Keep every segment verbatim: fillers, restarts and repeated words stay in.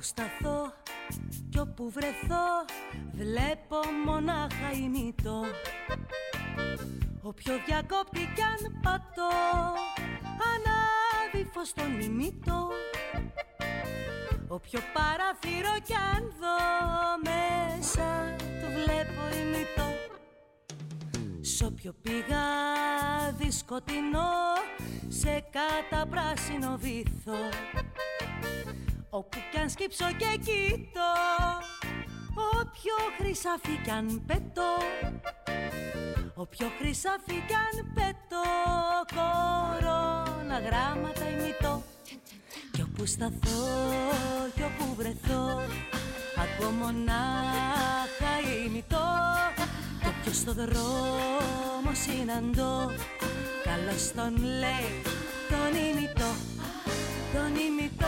σταθώ κι όπου βρεθώ βλέπω μονάχα ημιτό. Όποιο διακόπτη κι αν πατώ ανάβει φως στον ημιτό. Όποιο παράθυρο κι αν δω μέσα το βλέπω ημιτό. Σ' όποιο πηγάδι σκοτεινό σε καταπράσινο βυθό, όπου κι αν σκύψω και κοιτώ, όποιο χρυσάφι κι αν πετώ, όποιο χρυσάφι κι αν πετώ, κορώνα γράμματα ημιτώ. Κι όπου σταθώ κι όπου βρεθώ ακούω μονάχα ημιτώ. Κι όποιος στο δρόμο συναντώ καλώς τον λέει τον ημιτώ, τον ημιτώ.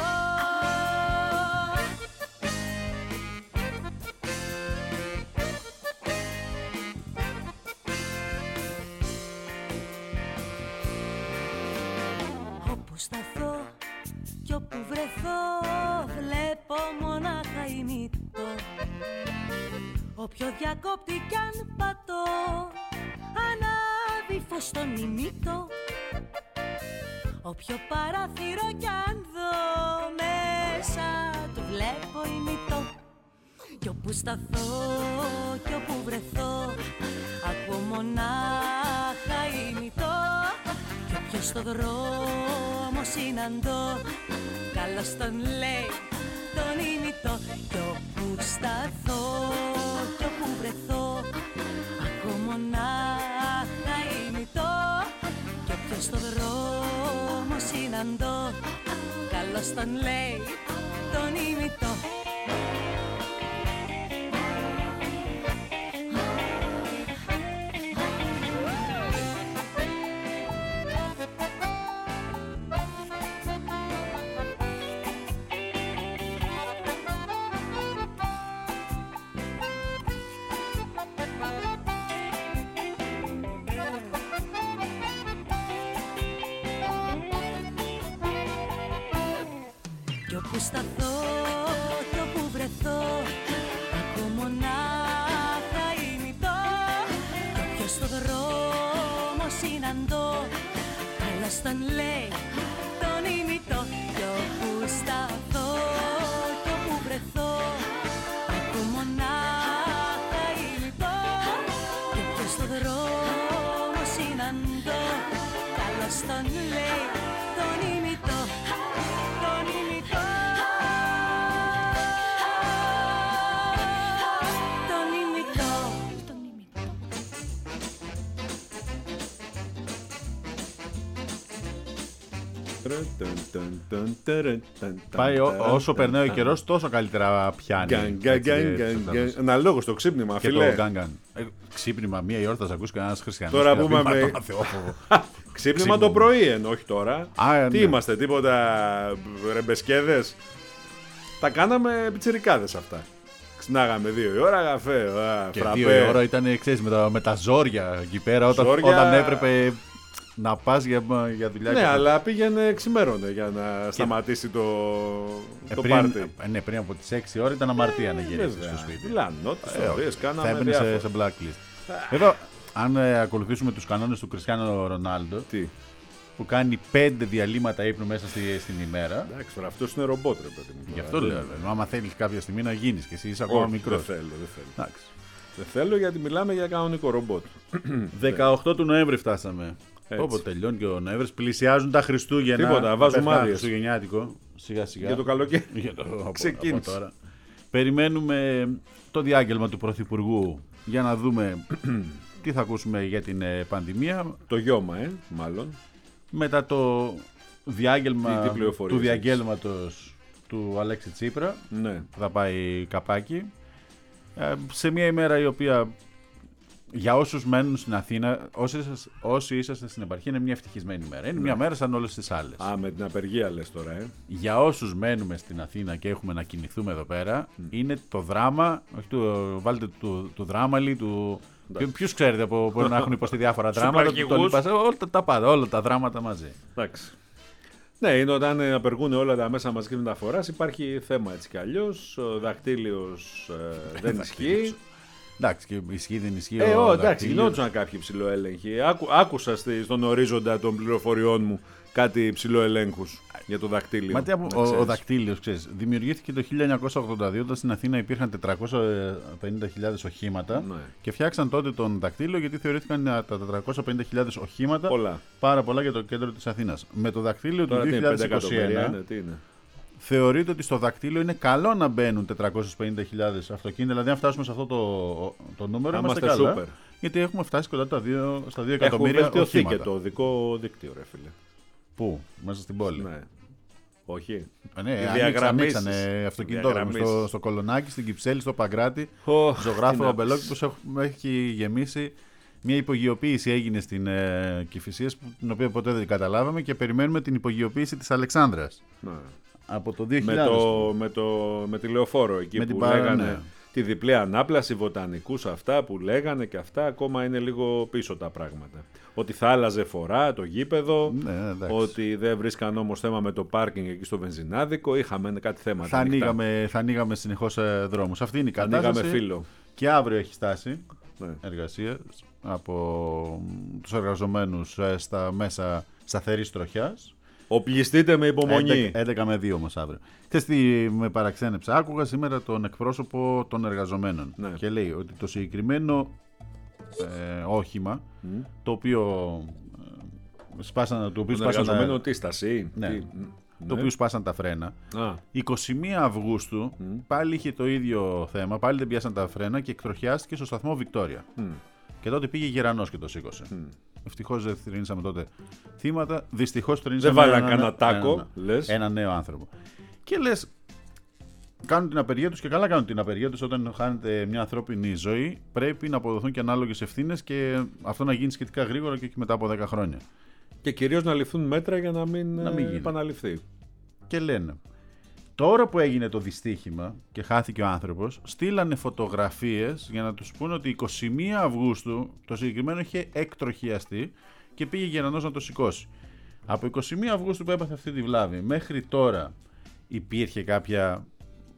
Όπου σταθώ κι όπου βρεθώ βλέπω μονάχα ημιτώ. Όποιο διακόπτη κι αν πατώ ανάβει φως στον ημιτώ. Όποιο παράθυρο κι αν δω μέσα το βλέπω ημιτώ. Κι όπου σταθώ κι όπου βρεθώ ακούω μονάχα ημιτώ. Κι όποιος στο δρόμο συναντώ καλώς τον λέει τον ημιτώ. Κι όπου σταθώ κι όπου βρεθώ ακούω μονάχα ημιτώ. Κι όποιος στο δρόμο συναντώ καλώς τον λέει τον ημιτώ. Όπου σταθώ κι όπου βρεθώ ακούω μονάχα ημιτώ. Κι όποιος στο δρόμο συναντώ καλώς τον λέει τον ημιτώ. Κι όπου σταθώ κι όπου βρεθώ ακούω μονάχα ημιτώ. Κι όποιος στο δρόμο συναντώ καλώς τον λέει τον ημιτώ. Πάει όσο περνάει ο καιρός τόσο καλύτερα πιάνει. Αναλόγως το ξύπνημα, φίλε. Ξύπνημα μία η ώρα θα σε ακούσει κανένας χριστιανός. Τώρα πούμε με... Ξύπνημα το πρωί ενώ όχι τώρα. Τι είμαστε, τίποτα ρεμπεσκέδες. Τα κάναμε πιτσιρικάδες αυτά. Ξυνάγαμε δύο η ώρα καφέ. Και δύο η ώρα ήταν, ξέρεις, με τα ζόρια εκεί πέρα όταν έπρεπε να πας για, για δουλειά. Ναι, αλλά πήγαινε ξημέρωνε για να και... σταματήσει το, ε, το πριν, πάρτι. Ε, ναι, πριν από τις έξι ώρες ήταν αμαρτία να γυρίσεις στο σπίτι. Λανότες, ιστορίες, κάναμε θα έμπαινε σε, σε blacklist. Βέβαια, αν ε, ακολουθήσουμε τους κανόνες του Κριστιάνο Ρονάλντο, τι? Που κάνει πέντε διαλύματα ύπνου μέσα στη, στην ημέρα. Εντάξει, τώρα αυτός είναι ρομπότ, ρε παιδί μου. Γι' αυτό λέω. Άμα θέλεις κάποια στιγμή να γίνεις και εσύ είσαι ακόμα μικρός. Δεν θέλω, δεν θέλω. Δεν θέλω γιατί μιλάμε για κανονικό ρομπότ. δεκαοκτώ του Νοέμβρη φτάσαμε. Όποτε τελειώνει και ο Νοέμβρης, πλησιάζουν τα Χριστούγεννα. Τίποτα, βάζουμε άδειες. Χριστουγεννιάτικο. Σιγά σιγά. Για το καλοκαίρι. Για το... Ξεκίνησε. Τώρα. Περιμένουμε το διάγγελμα του Πρωθυπουργού για να δούμε τι θα ακούσουμε για την πανδημία. Το γιώμα, ε, μάλλον. Μετά το διάγγελμα του διαγγέλματος του Αλέξη Τσίπρα. Ναι. Θα πάει καπάκι. Ε, σε μια ημέρα η οποία για όσους μένουν στην Αθήνα, όσοι, όσοι είσαστε στην επαρχία, είναι μια ευτυχισμένη μέρα. Είναι ναι. μια μέρα σαν όλες τις άλλες. Α, με την απεργία λες τώρα, ε. Για όσους μένουμε στην Αθήνα και έχουμε να κινηθούμε εδώ πέρα, mm. είναι το δράμα, όχι του, βάλτε του, του δράμαλι, του... Ποιους ξέρετε που μπορεί να έχουν υποστεί διάφορα δράματα, του, το λοιπά, όλα τα πάντα, όλα τα δράματα μαζί. Εντάξει. Ναι, είναι όταν απεργούν όλα τα μέσα μαζικής μεταφοράς, υπάρχει θέμα έτσι κι αλλιώς. Ο δακτύλιος ε, δεν ισχύει. Εντάξει, και ισχύει, δεν ισχύει. Ε, ο, εντάξει, γινόντουσαν κάποιοι ψηλοέλεγχοι. Άκου, άκουσα στη, στον ορίζοντα των πληροφοριών μου κάτι ψηλοελέγχους για το δακτύλιο. Μα τι, ο, ο δακτύλιος, ξέρεις, δημιουργήθηκε το χίλια εννιακόσια ογδόντα δύο όταν στην Αθήνα υπήρχαν τετρακόσιες πενήντα χιλιάδες οχήματα, ναι, και φτιάξαν τότε τον δακτύλιο γιατί θεωρήθηκαν τα τετρακόσιες πενήντα χιλιάδες οχήματα πολλά. Πάρα πολλά για το κέντρο της Αθήνας. Με το δακτύλιο του δύο χιλιάδες είκοσι ένα είναι, τι είναι. Θεωρείται ότι στο δακτύλιο είναι καλό να μπαίνουν τετρακόσιες πενήντα χιλιάδες αυτοκίνητα. Δηλαδή, αν φτάσουμε σε αυτό το, το νούμερο, είμαστε καλά. Super. Γιατί έχουμε φτάσει κοντά τα δύο, στα δύο εκατομμύρια οχήματα. Έχει βελτιωθεί και το οδικό δίκτυο, ρε φίλε. Πού, μέσα στην πόλη. Ναι. Όχι. Ε, ναι, ανοίξανε αυτοκινητόδρομο στο, στο Κολονάκι, στην Κυψέλη, στο Παγκράτη. Oh, ζωγράφο Αμπελόκη που έχει γεμίσει. Μια υπογειοποίηση έγινε στην ε, Κηφισίας, την οποία ποτέ δεν καταλάβαμε, και περιμένουμε την υπογειοποίηση της Αλεξάνδρας. Ναι. Από το δύο χιλιάδες. Με, το, με, το, με τη λεωφόρο εκεί με που παρά, λέγανε, ναι, τη διπλή ανάπλαση, βοτανικούς, αυτά που λέγανε και αυτά, ακόμα είναι λίγο πίσω τα πράγματα. Ότι θα άλλαζε φορά το γήπεδο, ναι, ότι δεν βρίσκαν όμως θέμα με το πάρκινγκ εκεί στο βενζινάδικο, είχαμε κάτι θέματα. Θα ανοίγαμε, θα ανοίγαμε συνεχώς ε, δρόμους. Αυτή είναι η κατάσταση. Ανοίγαμε φύλλο. Και αύριο έχει στάση, ναι, εργασία από τους εργαζομένους ε, στα μέσα σταθερής τροχιάς. Οπλιστείτε με υπομονή. έντεκα με δύο όμως αύριο. Θες τι με παραξένεψε. Άκουγα σήμερα τον εκπρόσωπο των εργαζομένων, ναι, και λέει ότι το συγκεκριμένο ε, όχημα, mm, το οποίο ε, σπάσαν, το οποίο σπάσαν εργαζομένο τι στασί, ναι, τι, το ναι, οποίο σπάσαν τα φρένα. Ah. εικοστή πρώτη Αυγούστου mm, πάλι είχε το ίδιο θέμα, πάλι δεν πιάσαν τα φρένα και εκτροχιάστηκε στο σταθμό Βικτόρια. Mm. Και τότε πήγε γερανός και το σήκωσε. Mm. Ευτυχώς δεν θρυνήσαμε τότε θύματα. Δυστυχώς θρυνήσαμε. Δεν βάλαν κανένα τάκο. Ένα, λες. ένα νέο άνθρωπο. Και λες, κάνουν την απεργία τους και καλά κάνουν την απεργία τους. Όταν χάνεται μια ανθρώπινη ζωή, πρέπει να αποδοθούν και ανάλογες ευθύνες και αυτό να γίνει σχετικά γρήγορα και όχι μετά από δέκα χρόνια. Και κυρίως να ληφθούν μέτρα για να μην, να μην επαναληφθεί. Και λένε, τώρα που έγινε το δυστύχημα και χάθηκε ο άνθρωπος, στείλανε φωτογραφίες για να τους πούνε ότι εικοστή πρώτη Αυγούστου το συγκεκριμένο είχε εκτροχιαστεί και πήγε γερανός να το σηκώσει. Από εικοστή πρώτη Αυγούστου που έπαθε αυτή τη βλάβη μέχρι τώρα υπήρχε κάποια,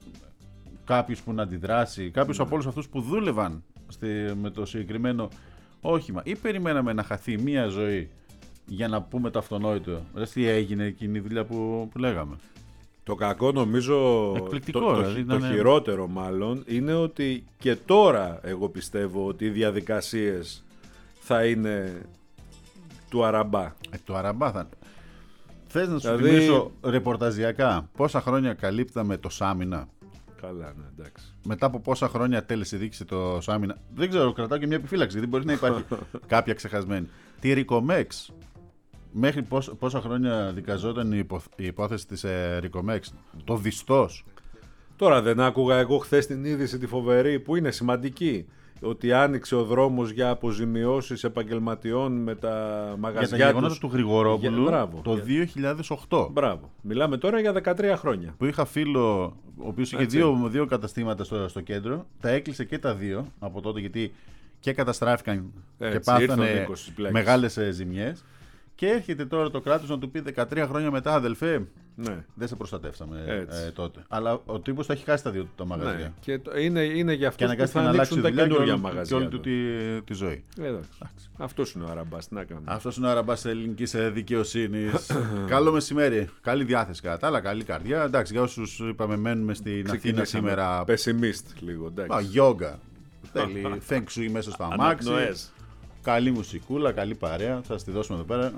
κάποιος που να αντιδράσει, κάποιος, ναι, από όλους αυτούς που δούλευαν στη, με το συγκεκριμένο όχημα, ή περιμέναμε να χαθεί μία ζωή για να πούμε το αυτονόητο. Ρες τι έγινε εκείνη η δουλειά που, που λέγαμε. Το κακό νομίζω, εκπληκτικό, το, δηλαδή, το, το είναι... χειρότερο μάλλον, είναι ότι και τώρα εγώ πιστεύω ότι οι διαδικασίες θα είναι του αραμπά. Ε, του αραμπά θα είναι. Θες να σου δηλαδή... θυμίσω ρεπορταζιακά πόσα χρόνια καλύπταμε το Σάμινα. Καλά, ναι, εντάξει. Μετά από πόσα χρόνια τέλεσε δίκησε το Σάμινα. Δεν ξέρω, κρατάω και μια επιφύλαξη, δεν μπορεί να υπάρχει κάποια ξεχασμένη. Τη Ρικομέξ. Μέχρι πόσα, πόσα χρόνια δικαζόταν η, υπο, η υπόθεση της ε, Ρικομέξ. Το Διστός. Τώρα δεν άκουγα εγώ χθες την είδηση τη φοβερή που είναι σημαντική. Ότι άνοιξε ο δρόμος για αποζημιώσεις επαγγελματιών με τα μαγαζιά τους. Για τα γεγονότα του Γρηγορόπουλου για, το δύο χιλιάδες οκτώ. Μπράβο. Μιλάμε τώρα για δεκατρία χρόνια. Που είχα φίλο, ο οποίος είχε δύο, δύο καταστήματα στο, στο κέντρο. Τα έκλεισε και τα δύο από τότε γιατί και καταστράφηκαν έτσι, και πάθανε μεγάλες ζημιές. Και έρχεται τώρα το κράτος να του πει δεκατρία χρόνια μετά, αδελφέ, ναι, δεν σε προστατεύσαμε ε, τότε. Αλλά ο τύπος θα έχει χάσει τα δύο του τα μαγαζιά. Ναι. Και το, είναι, είναι για αυτούς που θα ανοίξουν τα καινούργια μαγαζιά. Και όλη του τη, τη ζωή. Αυτός είναι ο αραμπάς. Αυτός είναι ο αραμπάς της ελληνικής δικαιοσύνης. Καλό μεσημέρι. Καλή διάθεση κατά τα άλλα, καλή καρδιά. Εντάξει, για όσους είπαμε μένουμε στην Αθήνα σήμερα. Πεσιμίστ λίγο. Γιόγκα. Θέλει feng shui μέσα στο αμάξι. Καλή μουσικούλα, καλή παρέα. Θα στη δώσουμε εδώ πέρα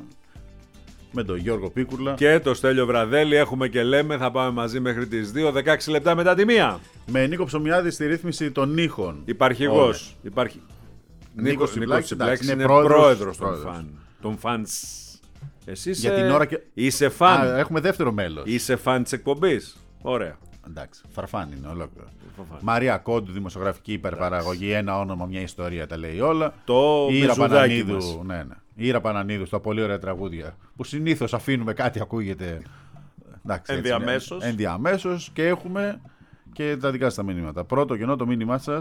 με τον Γιώργο Πίκουρλα. Και το Στέλιο Βραδέλη. Έχουμε και λέμε. Θα πάμε μαζί μέχρι τις δύο. δεκαέξι λεπτά μετά τη μία. Με Νίκο Ψωμιάδη στη ρύθμιση των ήχων. Υπαρχηγός. Υπάρχει... Νίκος Τσιπλάκης είναι, είναι πρόεδρος των φαν. Των φανς. Εσύ είσαι... Για την ώρα και... είσαι φαν. Α, έχουμε δεύτερο μέλος. Είσαι φαν της εκπομπής. Ωραία. Εντάξει, φαρφάν είναι ολόκληρο. Μαρία Κόντου, δημοσιογραφική υπερπαραγωγή, ένα όνομα, μια ιστορία, τα λέει όλα. Το Ήρα Πανανίδου, ναι, ναι. Ήρα Πανανίδου, στα πολύ ωραία τραγούδια. Που συνήθως αφήνουμε κάτι, ακούγεται. Εντάξει, ενδιαμέσως. Ενδιαμέσως και έχουμε και τα δικά σας τα μήνυματα. Πρώτο κενό το μήνυμά σας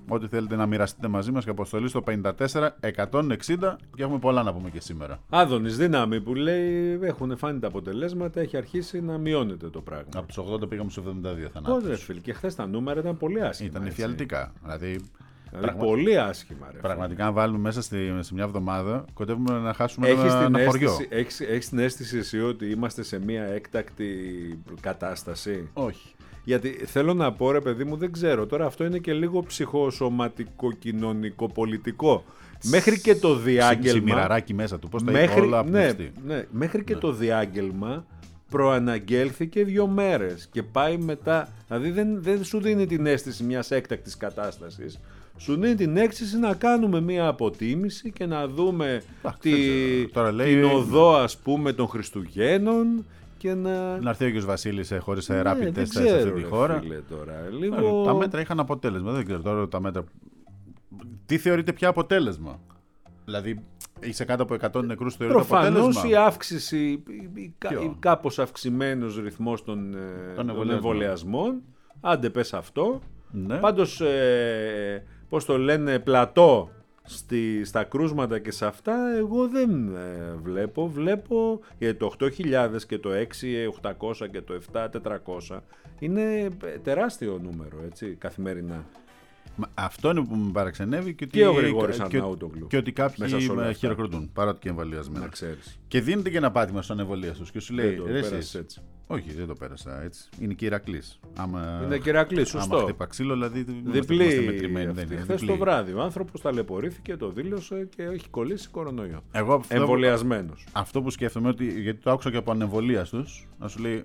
Ό,τι θέλετε να μοιραστείτε μαζί μας και αποστολή στο πενήντα τέσσερα εκατόν εξήντα και έχουμε πολλά να πούμε και σήμερα. Άδωνης Δύναμη που λέει έχουν φάνει τα αποτελέσματα, έχει αρχίσει να μειώνεται το πράγμα. Από τους ογδόντα πήγαμε στους εβδομήντα δύο θανάτους. Πότε φίλοι, και χθες τα νούμερα ήταν πολύ άσχημα. Ήταν εφιαλτικά. Δηλαδή, δηλαδή πράγμα... πολύ άσχημα. Ρε, πραγματικά αν βάλουμε μέσα στη, σε μια εβδομάδα κοντεύουμε να χάσουμε έχεις ένα, ένα χωριό. Έχεις, έχεις την αίσθηση εσύ ότι είμαστε σε μια έκτακτη κατάσταση? Όχι. Γιατί θέλω να πω, ρε παιδί μου, δεν ξέρω. Τώρα αυτό είναι και λίγο ψυχοσωματικό, κοινωνικό, πολιτικό. Μέχρι και το διάγγελμα. Μοιραράκι μέσα του. Πώς τα μέχρι, είπε όλα ναι, ναι, μέχρι και ναι. το διάγγελμα προαναγγέλθηκε δύο μέρες και πάει μετά. Δηλαδή δεν, δεν σου δίνει την αίσθηση μιας έκτακτης κατάστασης. Σου δίνει την αίσθηση να κάνουμε μια αποτίμηση και να δούμε Ά, τη, τώρα λέει, την οδό, ας πούμε, των Χριστουγέννων. Και να... να έρθει ο κ. Βασίλης χωρίς ναι, rapid test σε αυτή τη χώρα. Φίλε, τώρα. Λίγο... Τα μέτρα είχαν αποτέλεσμα. Δεν ξέρω τώρα τα μέτρα. Τι θεωρείται πια αποτέλεσμα? Δηλαδή είσαι κάτω από εκατό νεκρούς θεωρείται αποτέλεσμα? Προφανώς η αύξηση, η, η, η κάπως αυξημένος ρυθμός των, των εμβολιασμών. Άντε πες αυτό. Ναι. Πάντως, ε, πώς το λένε, πλατό. Στη, στα κρούσματα και σε αυτά εγώ δεν ε, βλέπω βλέπω για το οκτώ χιλιάδες και το έξι χιλιάδες οκτακόσια και το επτά χιλιάδες τετρακόσια είναι τεράστιο νούμερο, έτσι, καθημερινά. Μα αυτό είναι που με παραξενεύει και ότι, και ο Γρηγόρης Αρναούτογλου και ότι κάποιοι χειροκροτούν παρά ότι και εμβολιασμένα. Και δίνεται και ένα πάτημα στον εμβολία τους και σου λέει δεν το πέρασε έτσι. Όχι, δεν το πέρασα έτσι. Είναι και Ηρακλής. Άμα... Είναι και Ηρακλής, σωστό. Άμα χτύπα ξύλο, δηλαδή διπλή. Χθες το βράδυ ο άνθρωπος ταλαιπωρήθηκε, το δήλωσε και έχει κολλήσει κορονοϊό. Εμβολιασμένος. Αυτό που σκέφτομαι, ότι, γιατί το άκουσα και από ανεμβολίαστους, να σου λέει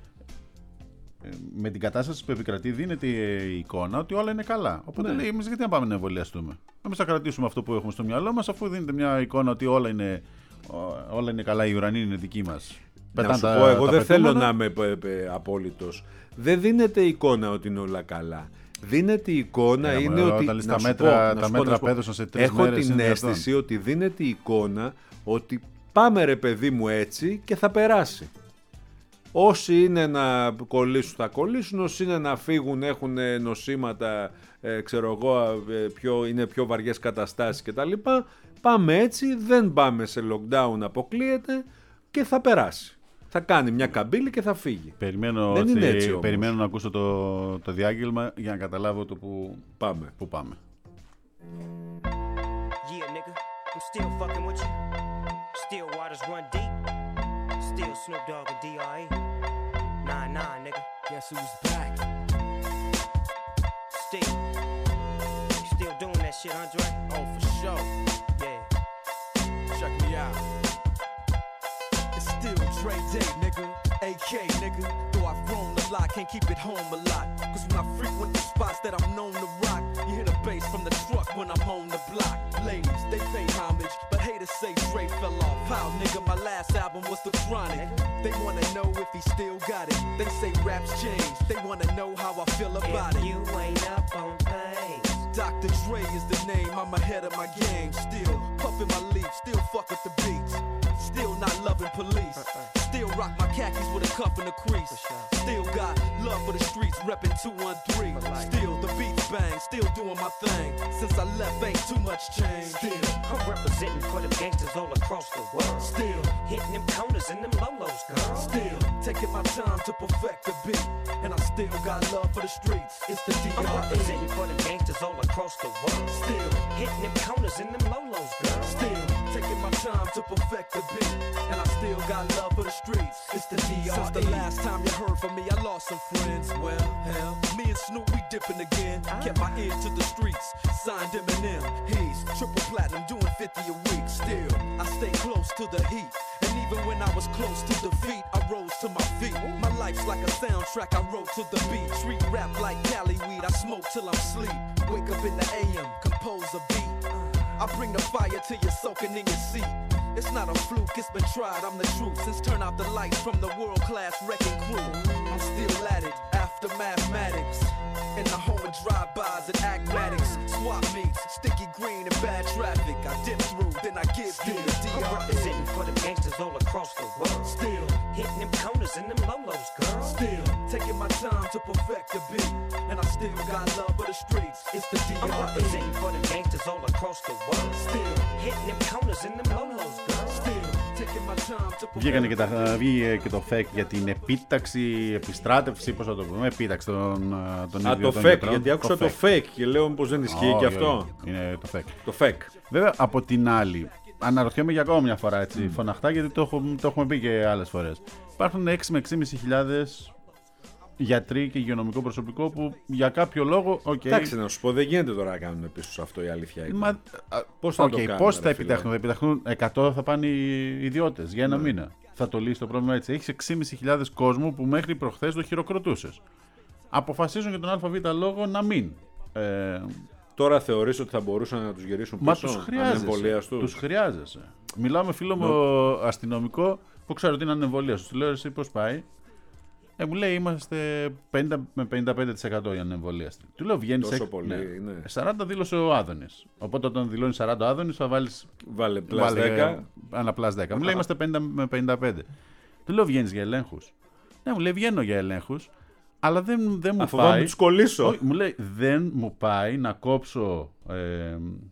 με την κατάσταση που επικρατεί δίνεται η εικόνα ότι όλα είναι καλά. Οπότε ναι. λέει, εμείς γιατί να πάμε να εμβολιαστούμε? Εμείς θα κρατήσουμε αυτό που έχουμε στο μυαλό μας, αφού δίνεται μια εικόνα ότι όλα είναι, όλα είναι καλά, η ουρανή είναι δική μας. Να σου πω, εγώ δεν θέλω να είμαι απόλυτος. Δεν δίνεται εικόνα ότι είναι όλα καλά. Δίνεται εικόνα yeah, είναι ότι. Όταν τα μέτρα, πω, τα μέτρα πέδωσαν σε τρεις έχω μέρες. Έχω την αίσθηση ότι δίνεται εικόνα ότι πάμε ρε παιδί μου έτσι και θα περάσει. Όσοι είναι να κολλήσουν θα κολλήσουν, όσοι είναι να φύγουν έχουν νοσήματα, ε, ξέρω εγώ, ε, πιο, είναι πιο βαριές καταστάσεις κτλ. Πάμε έτσι, δεν πάμε σε lockdown, αποκλείεται και θα περάσει. Θα κάνει μια καμπύλη και θα φύγει. Περιμένω, δεν είναι έτσι όμως. Περιμένω να ακούσω το, το διάγγελμα για να καταλάβω το που πάμε. Που πάμε. Yeah, nigga, I'm still fucking with you. Still waters run deep. Still Snoop Dogg and D R E. Nine nine, nigga. Guess who's back? Still. You still doing that shit, Andre? Oh, for sure. Yeah. Check me out. It's still Dre Day, nigga. A K, nigga. Though I've grown a lot, can't keep it home a lot. Cause when I frequent the spots that I'm known to rock, you hear the bass from the truck when I'm on the block. Ladies, they pay homage, but haters say Dre fell off. How, nigga, my last album was The Chronic. They wanna know if he still got it. They say raps changed. They wanna know how I feel about if it. You ain't up on things. Doctor Dre is the name, I'm ahead of my game. Still puffin' my leaf, still fuck with the beats. Still not loving police. Still rock my khakis with a cuff and a crease. Still got love for the streets, reppin' two one three. Still the beats bang, still doing my thing. Since I left, ain't too much change. Still, I'm representing for the gangsters all across the world. Still, hitting them corners and them lolos, girl. Still, taking my time to perfect the beat. And I still got love for the streets. It's the D R E. I'm representing for the gangsters all across the world. Still, hitting them corners and them lolos, girl. Still, taking my time to perfect the beat. And I still got love for the streets. It's the D R E. Since the last time you heard from me, I lost some friends. Well, hell, me and Snoop, we dipping again. Kept my ear to the streets. Signed Eminem. He's triple platinum, doing fifty a week. Still, I stay close to the heat. And even when I was close to defeat, I rose to my feet. My life's like a soundtrack I wrote to the beat. Treat rap like Cali weed. I smoke till I'm sleep. Wake up in the A M, compose a beat. I bring the fire till you're soaking in your seat. It's not a fluke, it's been tried, I'm the truth. Since turn out the lights from the world-class wrecking crew, I'm still at it, after mathematics. In the home of drive-bys and acmatics. Swap meets, sticky green and bad traffic. I dip through, then I give you the D R E. I'm representing for the gangsters all across the world. Still, hitting them corners and them lolos, girl. Still, taking my time to perfect the beat. And I still got love for the streets, it's the D R E. I'm representing for the gangsters all across the world. Still hitting them corners in them lolos, girl. Still taking my time to. Βγήκανε και, τα, βγήκε και το φεκ για την επίταξη, επιστράτευση, πώς θα το πούμε, επίταξη των, των Α, το φεκ, γιατί άκουσα το fake και λέω πως δεν ισχύει oh, και αυτό. Είναι το fake. Το fake. Βέβαια, από την άλλη, αναρωτιέμαι για ακόμα μια φορά έτσι, mm. φωναχτά, γιατί το, έχω, το έχουμε πει και άλλες φορές. Υπάρχουν έξι με έξι χιλιάδες πεντακόσιοι γιατροί και υγειονομικό προσωπικό που για κάποιο λόγο. Okay, εντάξει, να σου πω, δεν γίνεται τώρα να κάνουν πίσω αυτό η αλήθεια είναι. Μα, πώς θα, okay, το κάνουν, πώς θα επιτεχνούν, θα επιτεχνούν εκατό θα πάνε οι ιδιώτες για ένα ναι. μήνα. Θα το λύσει το πρόβλημα έτσι. Έχεις έξι με έξι χιλιάδες κόσμο που μέχρι προχθές το χειροκροτούσες. Αποφασίζουν για τον ΑΒ λόγο να μην. Ε, Τώρα θεωρείς ότι θα μπορούσαν να τους γυρίσουν πίσω? Μα τους χρειάζεσαι. Τους χρειάζεσαι. Μιλάω με φίλο μου no. αστυνομικό που ξέρω ότι είναι ανεμβολίαστος. Του λέω εσύ πώς πάει. Ε, μου λέει είμαστε πενήντα με πενήντα πέντε τοις εκατό για ανεμβολίαστοι. Του λέω βγαίνεις τόσο πολύ, ναι. ναι. σαράντα δήλωσε ο Άδωνης. Οπότε όταν δηλώνει σαράντα ο Άδωνης θα βάλεις βάλε πλάς δέκα. Ένα πλάς δέκα. Μου λέει είμαστε πενήντα με πενήντα πέντε. Του λέω βγαίνεις για ελέγχους. Ναι, μου λέει βγαίνω για ελέγχους. Αλλά δεν, δεν μου Αφού πάει. Να τους κολλήσω. Όχι, μου λέει δεν μου πάει να κόψω ε,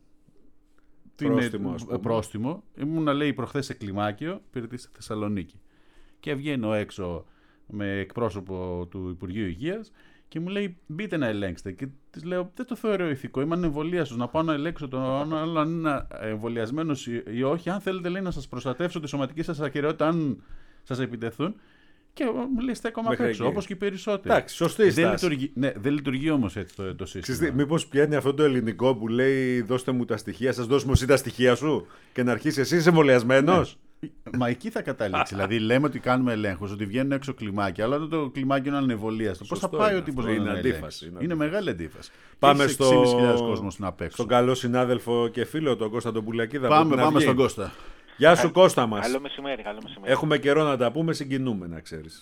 πρόστιμο. Είναι, πρόστιμο. Ήμουν, λέει, προχθές σε κλιμάκιο, πήρε στη Θεσσαλονίκη. Και βγαίνω έξω με εκπρόσωπο του Υπουργείου Υγείας και μου λέει μπείτε να ελέγξετε. Και της λέω δεν το θεωρώ ηθικό. Είμαι ανεμβολίαστος να πάω να ελέγξω τον άλλο αν είναι εμβολιασμένος ή όχι. Αν θέλετε, λέει, να σας προστατεύσω τη σωματική σας ακεραιότητα, αν σας επιτεθούν. Και μου λέει στέκομαι απ' έξω, όπως και οι περισσότεροι. Εντάξει, σωστή δεν λειτουργεί, ναι, δεν λειτουργεί όμως έτσι το, το σύστημα. Μήπως πιάνει αυτό το ελληνικό που λέει δώστε μου τα στοιχεία, σας δώσουμε εσύ τα στοιχεία σου και να αρχίσει εσύ είσαι εμβολιασμένος. Ναι. Μα εκεί θα καταλήξει. Δηλαδή λέμε ότι κάνουμε ελέγχους, ότι βγαίνουν έξω κλιμάκια, αλλά όταν το κλιμάκι είναι ανεμβολίαστο, πώς θα πάει ο τύπος να είναι αντίφαση. Είναι, είναι μεγάλη αντίφαση. Πάμε στο... κόσμος να στον καλό συνάδελφο και φίλο, τον Κώστα τον Πουλακίδα. Πάμε, πάμε στον Κώστα. Γεια σου, Κώστα μας. Καλό μεσημέρι, καλό μεσημέρι. Έχουμε καιρό να τα πούμε, συγκινούμε, να ξέρεις.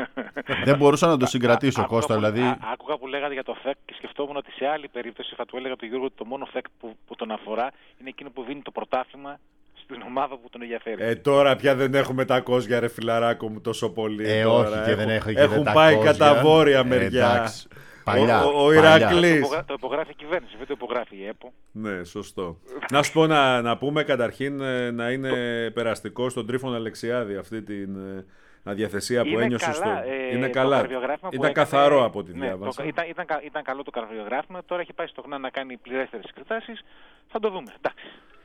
Δεν μπορούσα να το συγκρατήσω, Κώστα, δηλαδή. Α, άκουγα που λέγατε για το φεκ και σκεφτόμουν ότι σε άλλη περίπτωση θα του έλεγα τον Γιώργο ότι το μόνο φεκ που, που τον αφορά είναι εκείνο που δίνει το πρωτάθλημα στην ομάδα που τον ενδιαφέρει. Ε, τώρα πια δεν έχουμε τα κόζια, ρε φιλαράκο μου, τόσο πολύ. Ε, τώρα. όχι, και δεν έχω και έχουν τα πάει κόζια. Κατά βόρεια μεριά. Εντάξει. Παλιά, ο ο Ηρακλής. Το, το υπογράφει η κυβέρνηση, δεν το υπογράφει η ΕΠΟ. Ναι, σωστό. Να σου πω να, να πούμε καταρχήν να είναι περαστικό στον Τρίφωνα Αλεξιάδη αυτή την αδιαθεσία που είναι ένιωσε. Στο... Ε, είναι καλά. Ήταν έκανε... καθαρό από τη ναι, διάβαση. Το, ήταν, ήταν, ήταν καλό το καρδιογράφημα, τώρα έχει πάει στο ΓΝΑ να κάνει πληρέστερες εξετάσεις. Θα το δούμε. Εντάξει.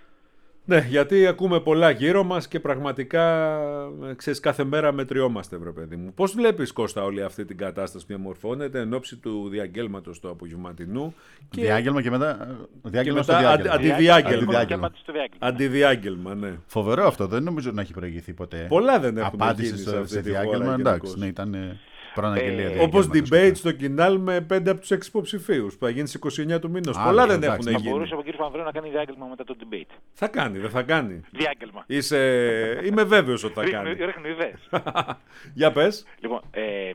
Ναι, γιατί ακούμε πολλά γύρω μας και πραγματικά, ξέρεις, κάθε μέρα μετριόμαστε, βρε παιδί μου. Πώς βλέπεις, Κώστα, όλη αυτή την κατάσταση που διαμορφώνεται εν ώψη του διαγγέλματος του απογευματινού? Και... Διάγγελμα και μετά, διάγγελμα και μετά αντι, αντιδιάγγελμα. Αντιδιάγγελμα. Αντιδιάγγελμα, ναι. Φοβερό αυτό, δεν νομίζω να έχει προηγηθεί ποτέ. Πολλά δεν έχουν απάντηση σε, σε διάγγελμα, εντάξει, ναι, ήταν... Ε, όπως debate στο Κινάλ με πέντε από τους έξι υποψηφίους που θα γίνει στις είκοσι εννέα του μήνος. Πολλά δεν έχουν γίνει. Θα μπορούσε ο κ. Πανδρέου να κάνει διάγγελμα μετά το debate. Θα κάνει, δεν θα κάνει. Διάγγελμα. Είσαι... Είμαι βέβαιος ότι θα κάνει. Ρίχνω ιδέες. Για πες. Λοιπόν, ε,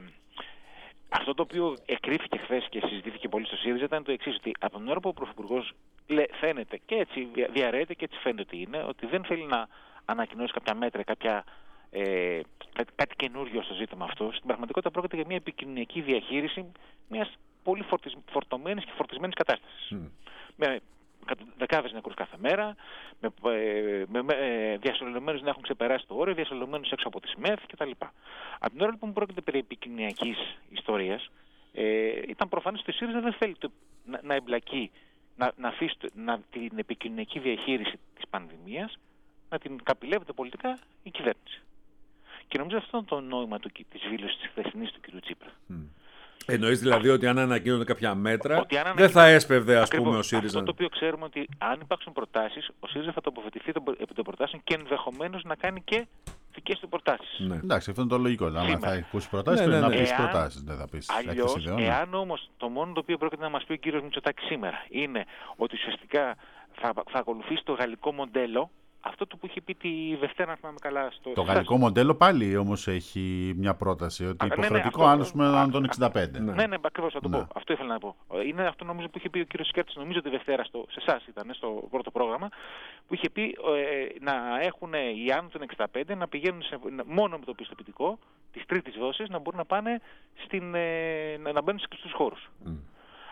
αυτό το οποίο εκρήφθηκε χθες και συζητήθηκε πολύ στο ΣΥΡΙΖΑ ήταν το εξής, ότι από την ώρα που ο Πρωθυπουργός φαίνεται και έτσι διαρρέεται και έτσι φαίνεται ότι είναι, ότι δεν θέλει να ανακοινώσει κάποια μέτρα, κάποια. Ε, κάτι καινούριο στο ζήτημα αυτό. Στην πραγματικότητα πρόκειται για μια επικοινωνιακή διαχείριση μιας πολύ φορτισ... φορτωμένης και φορτισμένης κατάστασης. Mm. Με δεκάδες νεκρούς κάθε μέρα, με, με, με διασωλωμένους να έχουν ξεπεράσει το όριο, διασωλωμένους έξω από τη ΣΜΕΘ κτλ. Από την ώρα λοιπόν που πρόκειται περί επικοινωνιακής ιστορίας, ε, ήταν προφανές ότι η ΣΥΡΙΖΑ δεν θέλει το, να, να εμπλακεί, να, να αφήσει να, την επικοινωνιακή διαχείριση της πανδημίας, να την καπηλεύεται πολιτικά η κυβέρνηση. Και νομίζω αυτό είναι το νόημα του, της δήλωσης της χθεσινής του κ. Τσίπρα. Mm. Εννοείς δηλαδή ότι αν ανακοίνονται κάποια μέτρα, αν ανακοίνονται... δεν θα έσπευδε, ας Ακριβώς, πούμε, ο ΣΥΡΙΖΑ. Αυτό το οποίο ξέρουμε ότι αν υπάρξουν προτάσεις, ο ΣΥΡΙΖΑ θα τοποθετηθεί επί των προτάσεων και ενδεχομένως να κάνει και δικές του προτάσεις. Ναι. Εντάξει, αυτό είναι το λογικό. Αν θα ακούσει προτάσεις, ναι, πρέπει ναι, ναι. να πεις προτάσεις. Δεν θα πεις αλλιώς, ιδεών. Εάν όμως το μόνο το οποίο πρόκειται να μας πει ο κύριος Μητσοτάκης σήμερα είναι ότι ουσιαστικά θα, θα ακολουθήσει το γαλλικό μοντέλο, αυτό το που είχε πει τη Δευτέρα, να θυμάμαι καλά. Στο το γαλλικό μοντέλο πάλι όμως έχει μια πρόταση ότι Α, υποχρεωτικό ναι, ναι, άνοσμα είναι τον εξήντα πέντε. Ναι, ναι, ναι ακριβώς θα το ναι. πω. Αυτό ήθελα να πω. Είναι αυτό νομίζω που είχε πει ο κύριος Σκέρτης, νομίζω τη Δευτέρα, στο, σε εσάς ήταν, στο πρώτο πρόγραμμα, που είχε πει ε, να έχουν οι άνω των εξήντα πέντε να πηγαίνουν σε, μόνο με το πιστοποιητικό της τρίτης δόσης να μπορούν να πάνε στην, ε, να μπαίνουν σε κλειστούς χώρους. Mm.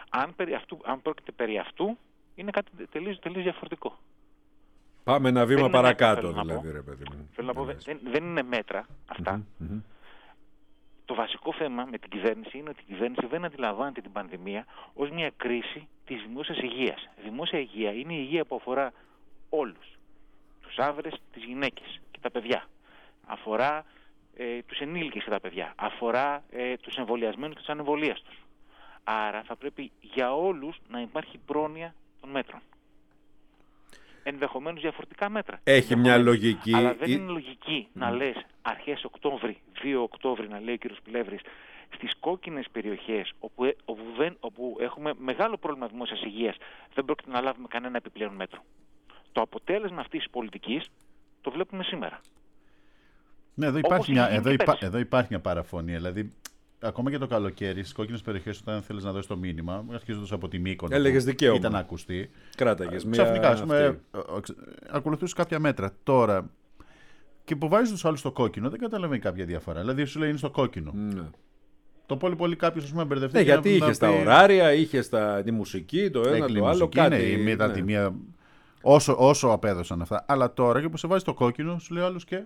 Αν, περί αυτού, αν πρόκειται περί αυτού, είναι κάτι τελείως, τελείως διαφορετικό. Πάμε ένα βήμα δεν παρακάτω, μέτρα, δηλαδή, ρε παιδί μου. Θέλω να πω, δεν, δεν είναι μέτρα αυτά. Mm-hmm, mm-hmm. Το βασικό θέμα με την κυβέρνηση είναι ότι η κυβέρνηση δεν αντιλαμβάνεται την πανδημία ως μια κρίση της δημόσιας υγείας. Δημόσια υγεία είναι η υγεία που αφορά όλους. Τους άνδρες, τις γυναίκες και τα παιδιά. Αφορά ε, τους ενήλικες και τα παιδιά. Αφορά ε, τους εμβολιασμένους και τους ανεμβολίαστους. Άρα θα πρέπει για όλους να υπάρχει πρόνοια των μέτρων. Ενδεχομένως διαφορετικά μέτρα. Έχει μια λογική. Αλλά δεν ή... είναι λογική mm. να λες αρχές Οκτώβρη, δύο Οκτώβρη, να λέει ο κ. Πλεύρης, στις κόκκινες περιοχές όπου, όπου, δεν, όπου έχουμε μεγάλο πρόβλημα δημόσιας υγείας, δεν πρόκειται να λάβουμε κανένα επιπλέον μέτρο. Το αποτέλεσμα αυτής της πολιτικής το βλέπουμε σήμερα. Ναι, εδώ υπάρχει, μια, εδώ, υπά, εδώ υπάρχει μια παραφωνία. Δηλαδή, ακόμα και το καλοκαίρι, στις κόκκινες περιοχές, όταν θέλεις να δώσεις το μήνυμα, αρχίζοντας από τη Μύκονο, έλεγες δικαίωμα. Ήταν να ακουστεί. Κράταγες μια. Ξαφνικά, ας πούμε, ακολουθούσες κάποια μέτρα. Τώρα, και που βάζεις τους άλλους στο κόκκινο, δεν καταλαβαίνει κάποια διαφορά. Δηλαδή, σου λέει είναι στο κόκκινο. Ναι. Το πολύ πολύ κάποιος, ας πούμε, μπερδευτεί. Ναι, γιατί είχε τα πει... ωράρια, είχε τη μουσική, το ένα, Έκλει το άλλο. Μουσική, κάτι. Ναι, μετά ναι. τη μία. Όσο, όσο απέδωσαν αυτά. Αλλά τώρα, και που σε βάζει το κόκκινο, σου λέει άλλος και.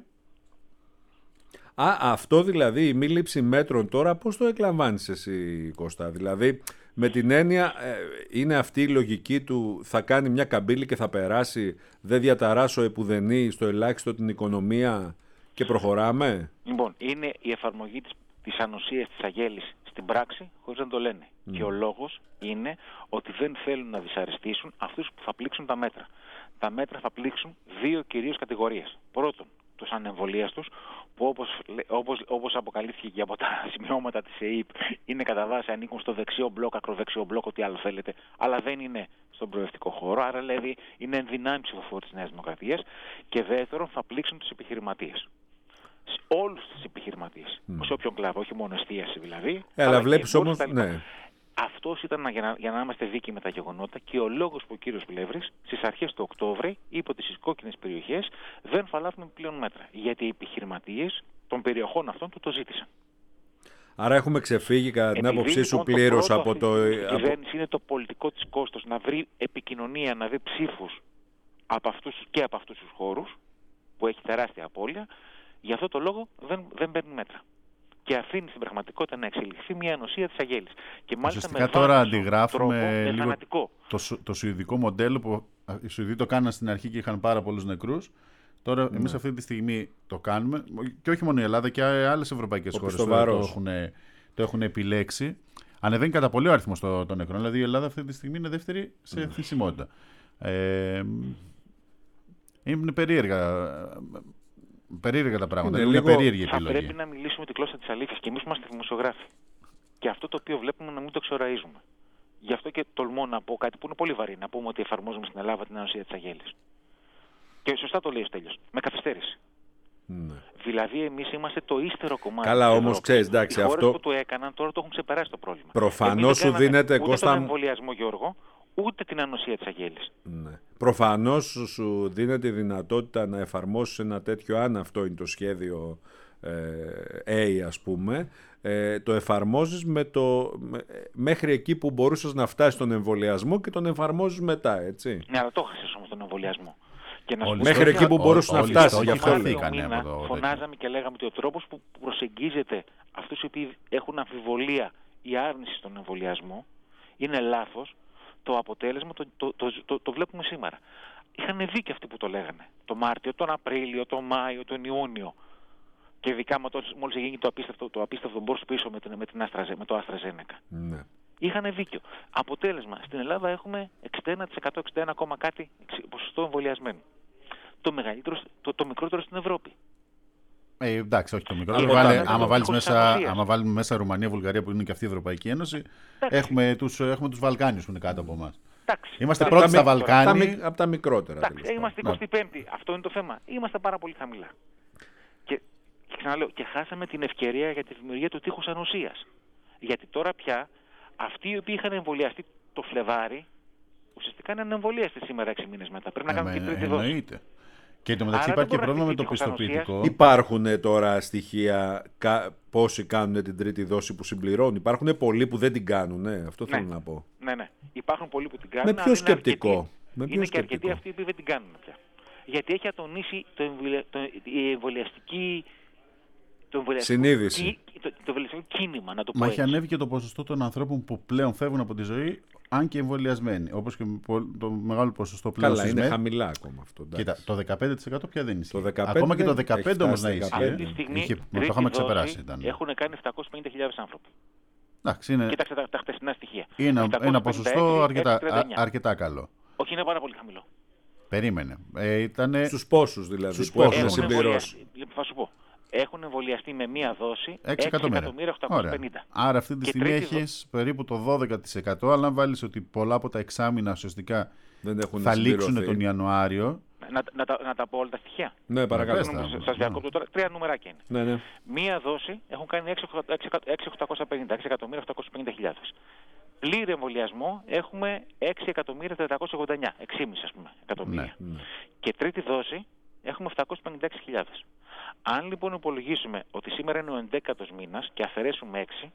Α, αυτό δηλαδή, η μη λήψη μέτρων τώρα, πώς το εκλαμβάνεις εσύ, Κώστα? Δηλαδή, με την έννοια, ε, είναι αυτή η λογική του, θα κάνει μια καμπύλη και θα περάσει, δεν διαταράσω επουδενή στο ελάχιστο την οικονομία και προχωράμε. Λοιπόν, είναι η εφαρμογή της, της ανοσίας της αγέλης στην πράξη, χωρίς να το λένε. Mm. Και ο λόγος είναι ότι δεν θέλουν να δυσαρεστήσουν αυτούς που θα πλήξουν τα μέτρα. Τα μέτρα θα πλήξουν δύο κυρίως κατηγορίες. Πρώτον, τους ανεμβολίαστους, που όπως, όπως, όπως αποκαλύφθηκε και από τα σημειώματα της ΕΕΠ, είναι κατά βάση ανήκουν στο δεξιό μπλοκ, ακροδεξιό μπλοκ, ό,τι άλλο θέλετε, αλλά δεν είναι στον προευτικό χώρο, άρα δηλαδή είναι ενδυνάμει ψηφοφόροι της Νέας Δημοκρατίας. Και δεύτερον, θα πλήξουν τους επιχειρηματίες. Όλους τους επιχειρηματίες, mm. σε όποιον κλάδο, όχι μόνο εστίαση δηλαδή. Ε, αλλά βλέπεις όμως, ναι. Αυτός ήταν για να, για να είμαστε δίκαιοι με τα γεγονότα και ο λόγος που ο κύριος Πλεύρης στις αρχές του Οκτώβρη είπε ότι στις κόκκινες περιοχές δεν θα λάβουμε πλέον μέτρα. Γιατί οι επιχειρηματίες των περιοχών αυτών του το ζήτησαν. Άρα έχουμε ξεφύγει κατά την άποψή σου πλήρως από το... Η κυβέρνηση είναι το πολιτικό της κόστος να βρει επικοινωνία, να βρει ψήφους από αυτούς και από αυτούς τους χώρους που έχει τεράστια απώλεια. Γι' αυτό το λόγο δεν, δεν παίρνει μέτρα. Και αφήνει στην πραγματικότητα να εξελιχθεί μια ανοσία της αγέλης. Και μάλιστα με τώρα αντιγράφουμε τρόπο, λίγο το, το σουηδικό μοντέλο που οι Σουηδοί το κάναν στην αρχή και είχαν πάρα πολλούς νεκρούς. Τώρα ναι. εμείς αυτή τη στιγμή το κάνουμε. Και όχι μόνο η Ελλάδα και άλλες ευρωπαϊκές χώρες το, το, έχουν, το έχουν επιλέξει. Ανεβαίνει κατά πολύ ο αριθμός των το νεκρών. Δηλαδή η Ελλάδα αυτή τη στιγμή είναι δεύτερη σε mm. θνησιμότητα. Ε, είναι περίεργα. Περίεργα τα πράγματα. Είναι λίγο περίεργη επιλογή. Θα πρέπει να μιλήσουμε τη γλώσσα της αλήθειας και εμείς είμαστε δημοσιογράφοι. Και αυτό το οποίο βλέπουμε να μην το ξοραίζουμε. Γι' αυτό και τολμώ να πω κάτι που είναι πολύ βαρύ. Να πούμε ότι εφαρμόζουμε στην Ελλάδα την ανοσία της αγέλης. Και σωστά το λέει ο Στέλιος. Με καθυστέρηση. Ναι. Δηλαδή εμείς είμαστε το ύστερο κομμάτι. Καλά, όμως ξέρεις, εντάξει, οι χώρες αυτό. που το έκαναν τώρα το έχουν ξεπεράσει το πρόβλημα. Προφανώς σου δίνεται, ούτε Κώστα. Τον εμβολιασμό, Γιώργο, ούτε την ανοσία της αγέλης. Ναι. Προφανώς σου δίνεται η δυνατότητα να εφαρμόσεις ένα τέτοιο, αν αυτό είναι το σχέδιο ε, A, ας πούμε, ε, το εφαρμόζεις με το, με, μέχρι εκεί που μπορούσες να φτάσεις τον εμβολιασμό και τον εφαρμόζεις μετά, έτσι. Ναι, αλλά το έχασες όμως τον εμβολιασμό. Και να μέχρι εκεί που μπορούσες να φτάσεις. Γι' αυτό φωνάζαμε και λέγαμε ότι ο τρόπος που προσεγγίζεται αυτούς οι οποίοι έχουν αμφιβολία ή άρνηση στον εμβολιασμό είναι λάθος. Το αποτέλεσμα το, το, το, το, το βλέπουμε σήμερα. Είχαν δίκιο αυτοί που το λέγανε. Το Μάρτιο, τον Απρίλιο, τον Μάιο, τον Ιούνιο. Και ειδικά μόλις έγινε το απίστευτο, το απίστευτο μπόρς πίσω με, την, με, την Άστρα, με το AstraZeneca. Ναι. Είχαν δίκιο. Αποτέλεσμα, στην Ελλάδα έχουμε εξήντα ένα τοις εκατό, εξήντα ένα, κάτι ποσοστό εμβολιασμένου. Το μεγαλύτερο, το, το μικρότερο στην Ευρώπη. Ε, εντάξει, όχι το μικρότερο. Βάλε, άμα, βάλεις μέσα, άμα βάλουμε μέσα Ρουμανία, Βουλγαρία που είναι και αυτή η Ευρωπαϊκή Ένωση, έχουμε τους, έχουμε τους Βαλκάνιους που είναι κάτω από εμάς. Είμαστε πρώτοι στα Βαλκάνια. Από τα μικρότερα. Εντάξει, είμαστε εικοστή πέμπτη. Αυτό είναι το θέμα. Είμαστε πάρα πολύ χαμηλά. Και, και ξαναλέω, και χάσαμε την ευκαιρία για τη δημιουργία του τείχους ανοσίας. Γιατί τώρα πια αυτοί οι οποίοι είχαν εμβολιαστεί το Φλεβάρι, ουσιαστικά είναι ανεμβολίαστοι σήμερα έξι μήνες μετά. Πρέπει να κάνουν και τρίτη δόση. Και το μεταξύ υπάρχει και πρόβλημα με το πιστοποιητικό. Υπάρχουν τώρα στοιχεία πόσοι κάνουν την τρίτη δόση που συμπληρώνουν. Υπάρχουν πολλοί που δεν την κάνουν. Ναι, αυτό ναι. θέλω να πω. Ναι. Ναι, ναι. Υπάρχουν πολλοί που την κάνουν. Με ποιο σκεπτικό. Με είναι και αρκετοί αυτοί που δεν την κάνουν πια. Γιατί έχει ατονίσει το εμβολια... το... η εμβολιαστική. Το εμβολιαστικό... συνείδηση. Το, το εμβολιαστικό κίνημα, να το πω. Μα έτσι. έχει ανέβει και το ποσοστό των ανθρώπων που πλέον φεύγουν από τη ζωή, αν και εμβολιασμένοι. Όπως και το μεγάλο ποσοστό πλέον. Καλά, είναι χαμηλά ακόμα αυτό. Κοίτα, το δεκαπέντε τοις εκατό πια δεν ισχύει. Το δεκαπέντε ακόμα και το δεκαπέντε όμως να ισχύει. Αυτή τη στιγμή είχε, το είχαμε ξεπεράσει. Ήταν. Έχουν κάνει επτακόσιες πενήντα χιλιάδες άνθρωποι. Εντάξει, είναι... Κοίταξε τα, τα χτεσινά στοιχεία. Είναι ένα ποσοστό αρκετά, α, αρκετά καλό. Όχι, είναι πάρα πολύ χαμηλό. Περίμενε. Ε, ήτανε... Στους πόσους δηλαδή, στους που έχουν συμπληρώσει. Θα σου πω. Έχουν εμβολιαστεί με μία δόση έξι εκατομμύρια οκτακόσια πενήντα. Άρα αυτή τη και στιγμή έχεις δο... περίπου το δώδεκα τοις εκατό, αλλά αν βάλεις ότι πολλά από τα εξάμηνα ουσιαστικά θα λήξουν τον Ιανουάριο. Να, να, τα, να τα πω όλα τα στοιχεία. Ναι, παρακαλώ. Σας διακόπτω τώρα. Τρία νούμεράκια είναι. Ναι, ναι. Μία δόση έχουν κάνει έξι χιλιάδες οκτακόσια πενήντα, έξι εκατομμύρια οκτακόσιες πενήντα χιλιάδες. Πλήρη εμβολιασμό έχουμε έξι εκατομμύρια τετρακόσια ογδόντα εννέα, έξι κόμμα πέντε ας πούμε εκατομμύρια. Ναι, ναι. Και τρίτη δόση έχουμε επτακόσιες πενήντα έξι χιλιάδες. Αν λοιπόν υπολογίσουμε ότι σήμερα είναι ο ενδέκατος μήνας και αφαιρέσουμε έξι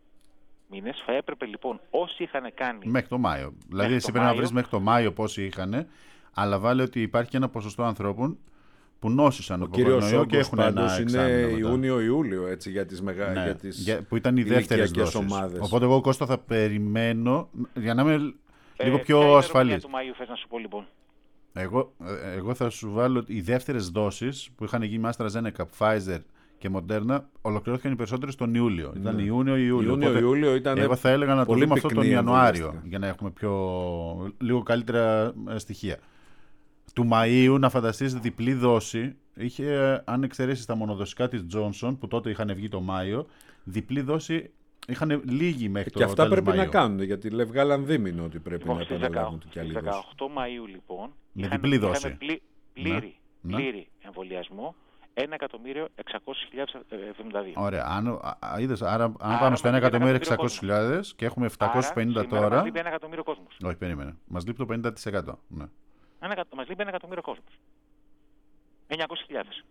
μήνες, θα έπρεπε λοιπόν όσοι είχαν κάνει. Μέχρι το Μάιο. Δηλαδή, εσύ πρέπει να βρεις μέχρι το Μάιο πόσοι είχαν, αλλά βάλε ότι υπάρχει και ένα ποσοστό ανθρώπων που νόσησαν από κορονοϊό και έχουν ένα εξάμηνο. Είναι Ιούνιο-Ιούλιο έτσι για τις μεγάλες. Ναι, για τις για, που ήταν οι δεύτερες δόσεις. Ομάδες. Οπότε εγώ, Κώστα, θα περιμένω για να είμαι ε, λίγο πιο ασφαλής. Του Μαΐου θες να σου πω λοιπόν. Εγώ, εγώ θα σου βάλω οι δεύτερες δόσεις που είχαν γίνει με AstraZeneca, Pfizer και Moderna ολοκληρώθηκαν οι περισσότερες τον Ιούλιο. Mm. Ήταν Ιούνιο-Ιούλιο. Ιούνιο, ήταν εγώ θα έλεγα να το δούμε αυτό τον Ιανουάριο για να έχουμε πιο, λίγο καλύτερα στοιχεία. Του Μαΐου, να φανταστείς, διπλή δόση είχε, αν εξαιρέσεις τα μονοδοσικά της Johnson που τότε είχαν βγει το Μάιο, διπλή δόση είχαν λίγη μέχρι το τέλος Μαΐου. Και αυτά πρέπει να κάνουν, γιατί λέει βγάλαν δίμηνο ότι πρέπει λοιπόν, να επαναλάβουν και άλλη δόση. Στις δεκαοκτώ Μαΐου λοιπόν με είχαν, διπλή δόση. Είχαμε πλή, πλήρη, ναι, πλήρη εμβολιασμό ένα εκατομμύριο εξακόσιες χιλιάδες εβδομήντα δύο. Ωραία. Αν, είδες, άρα, αν άρα πάμε στο ένα εκατομμύριο εξακόσιες χιλιάδες και έχουμε επτακόσιες πενήντα τώρα. Μας λείπει ένα εκατομμύριο κόσμος. Όχι, περίμενε. Μας λείπει το πενήντα τοις εκατό. Ναι. Μας λείπει ένα εκατομμύριο κόσμος. εννιακόσιες χιλιάδες.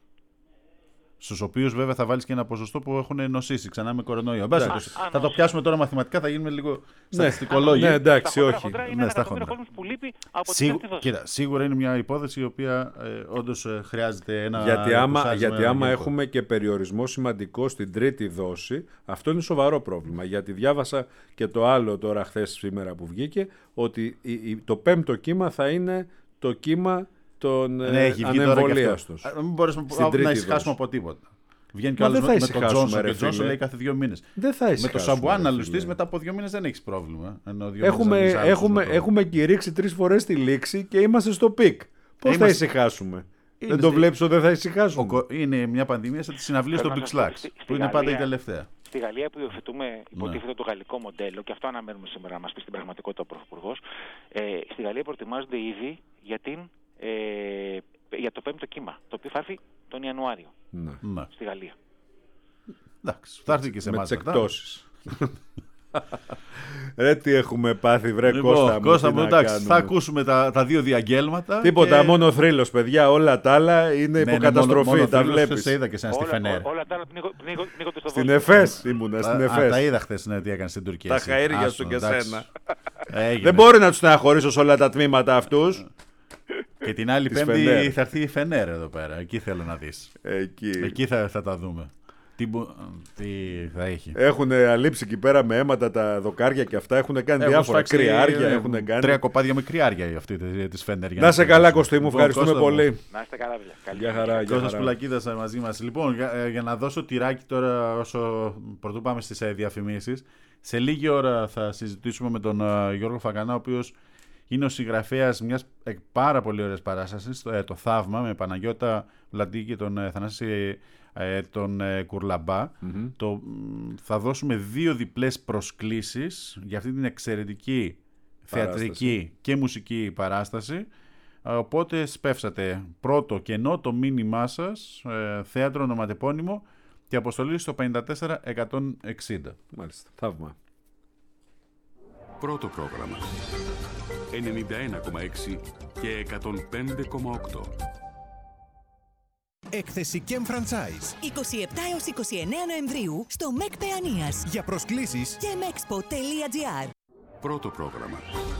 Στους οποίους βέβαια θα βάλεις και ένα ποσοστό που έχουν νοσήσει ξανά με κορονοϊό. Ναι. Θα το πιάσουμε τώρα μαθηματικά, θα γίνουμε λίγο στατιστικολόγοι. Ναι, εντάξει, όχι. Είναι ναι, ένα εκατομμύριο κόσμος που λείπει από Σίγου... τη δόση. Κοίτα, σίγουρα είναι μια υπόθεση η οποία ε, όντως ε, χρειάζεται ένα. Γιατί άμα, γιατί άμα έχουμε και περιορισμό σημαντικό στην τρίτη δόση, αυτό είναι σοβαρό πρόβλημα. Γιατί διάβασα και το άλλο τώρα χθες σήμερα που βγήκε, ότι το πέμπτο κύμα θα είναι το κύμα των ναι, ανεμβολίαστων. Δεν μπορούμε να ησυχάσουμε από τίποτα. Βγαίνει και άλλος με, με τον Τζόνσον και Τζόνσον λέει κάθε δύο μήνες. Δεν θα με το Σαμπουάν λουστής μετά από δύο μήνες δεν έχεις πρόβλημα. Έχουμε, έχουμε, έχουμε κηρύξει τρεις φορές τη λήξη και είμαστε στο πικ. Πώς είμαστε... θα ησυχάσουμε. Είναι δεν το στη... βλέπεις ότι δεν θα ησυχάσουμε. Ο... Είναι μια πανδημία σαν τις συναυλίες των Big Slacks που είναι πάντα η τελευταία. Στη Γαλλία που υιοθετούμε υποτίθεται ναι. το γαλλικό μοντέλο, και αυτό αναμένουμε σήμερα να μας πει στην πραγματικότητα ο Πρωθυπουργός, ε, στη Γαλλία προετοιμάζονται ήδη για, την, ε, για το πέμπτο κύμα, το οποίο θα έρθει τον Ιανουάριο ναι. στη Γαλλία. Εντάξει, θα έρθει και σε εμάς. Με τις εκτόσεις. Ρε τι έχουμε πάθει, βρε λοιπόν, Κώστα μου. Κώστα μου, εντάξει, θα ακούσουμε τα, τα δύο διαγγέλματα. Τίποτα, και... μόνο θρύλος, παιδιά. Όλα τα άλλα είναι ναι, υποκαταστροφή. Ναι, μόνο, τα μόνο βλέπεις. Σε είδα και σαν στη Φενέρ. Όλα τα άλλα πνίγονται στο Στην Εφές ήμουνα, στην Εφές. Τα είδα χθες ναι, τι έκανε στην Τουρκία. Τα χαΐρια σου και σένα. Δεν μπορεί να τους στεναχωρήσω σε όλα τα τμήματα αυτούς. Και την άλλη Πέμπτη θα έρθει η Φενέρ εδώ πέρα. Εκεί θέλω να δεις. Εκεί θα τα δούμε. Τι, τι θα έχει. Έχουν αλείψει εκεί πέρα με αίματα τα δοκάρια και αυτά. Έχουν κάνει έχουν διάφορα σφάξει, κρυάρια. Ε, έχουν κάνει... Τρία κοπάδια με κρυάρια αυτή τη Φέντερ. Να σε καλά, Κωστή μου. Ευχαριστούμε Κώστα πολύ. Μου. Να είστε καλά, παιδιά. Καλή χαρά. Κώστας Πουλακίδας μαζί μας. Λοιπόν, για, για να δώσω τυράκι τώρα, όσο πρωτού πάμε στις διαφημίσεις, σε λίγη ώρα θα συζητήσουμε με τον uh, Γιώργο Φακανά, ο οποίος είναι ο συγγραφέας μιας πάρα πολύ ωραίας παράστασης, το, το Θαύμα, με Παναγιώτα Βλαντή και τον uh, Θανάση ε, τον ε, Κουρλαμπά. Mm-hmm. Το, θα δώσουμε δύο διπλές προσκλήσεις για αυτή την εξαιρετική παράσταση. Θεατρική και μουσική παράσταση. Οπότε σπεύσατε πρώτο κενό το μήνυμά σας, ε, θέατρο ονοματεπώνυμο και αποστολή στο πενήντα τέσσερα εκατόν εξήντα. Μάλιστα, Θαύμα. Πρώτο πρόγραμμα ενενήντα ένα κόμμα έξι και εκατόν πέντε κόμμα οκτώ. Έκθεση Kem Franchise. είκοσι επτά έως είκοσι εννέα Νοεμβρίου στο ΜΕΚ Παιανίας. Για προσκλήσεις gem expo τελεία gr. Πρώτο πρόγραμμα.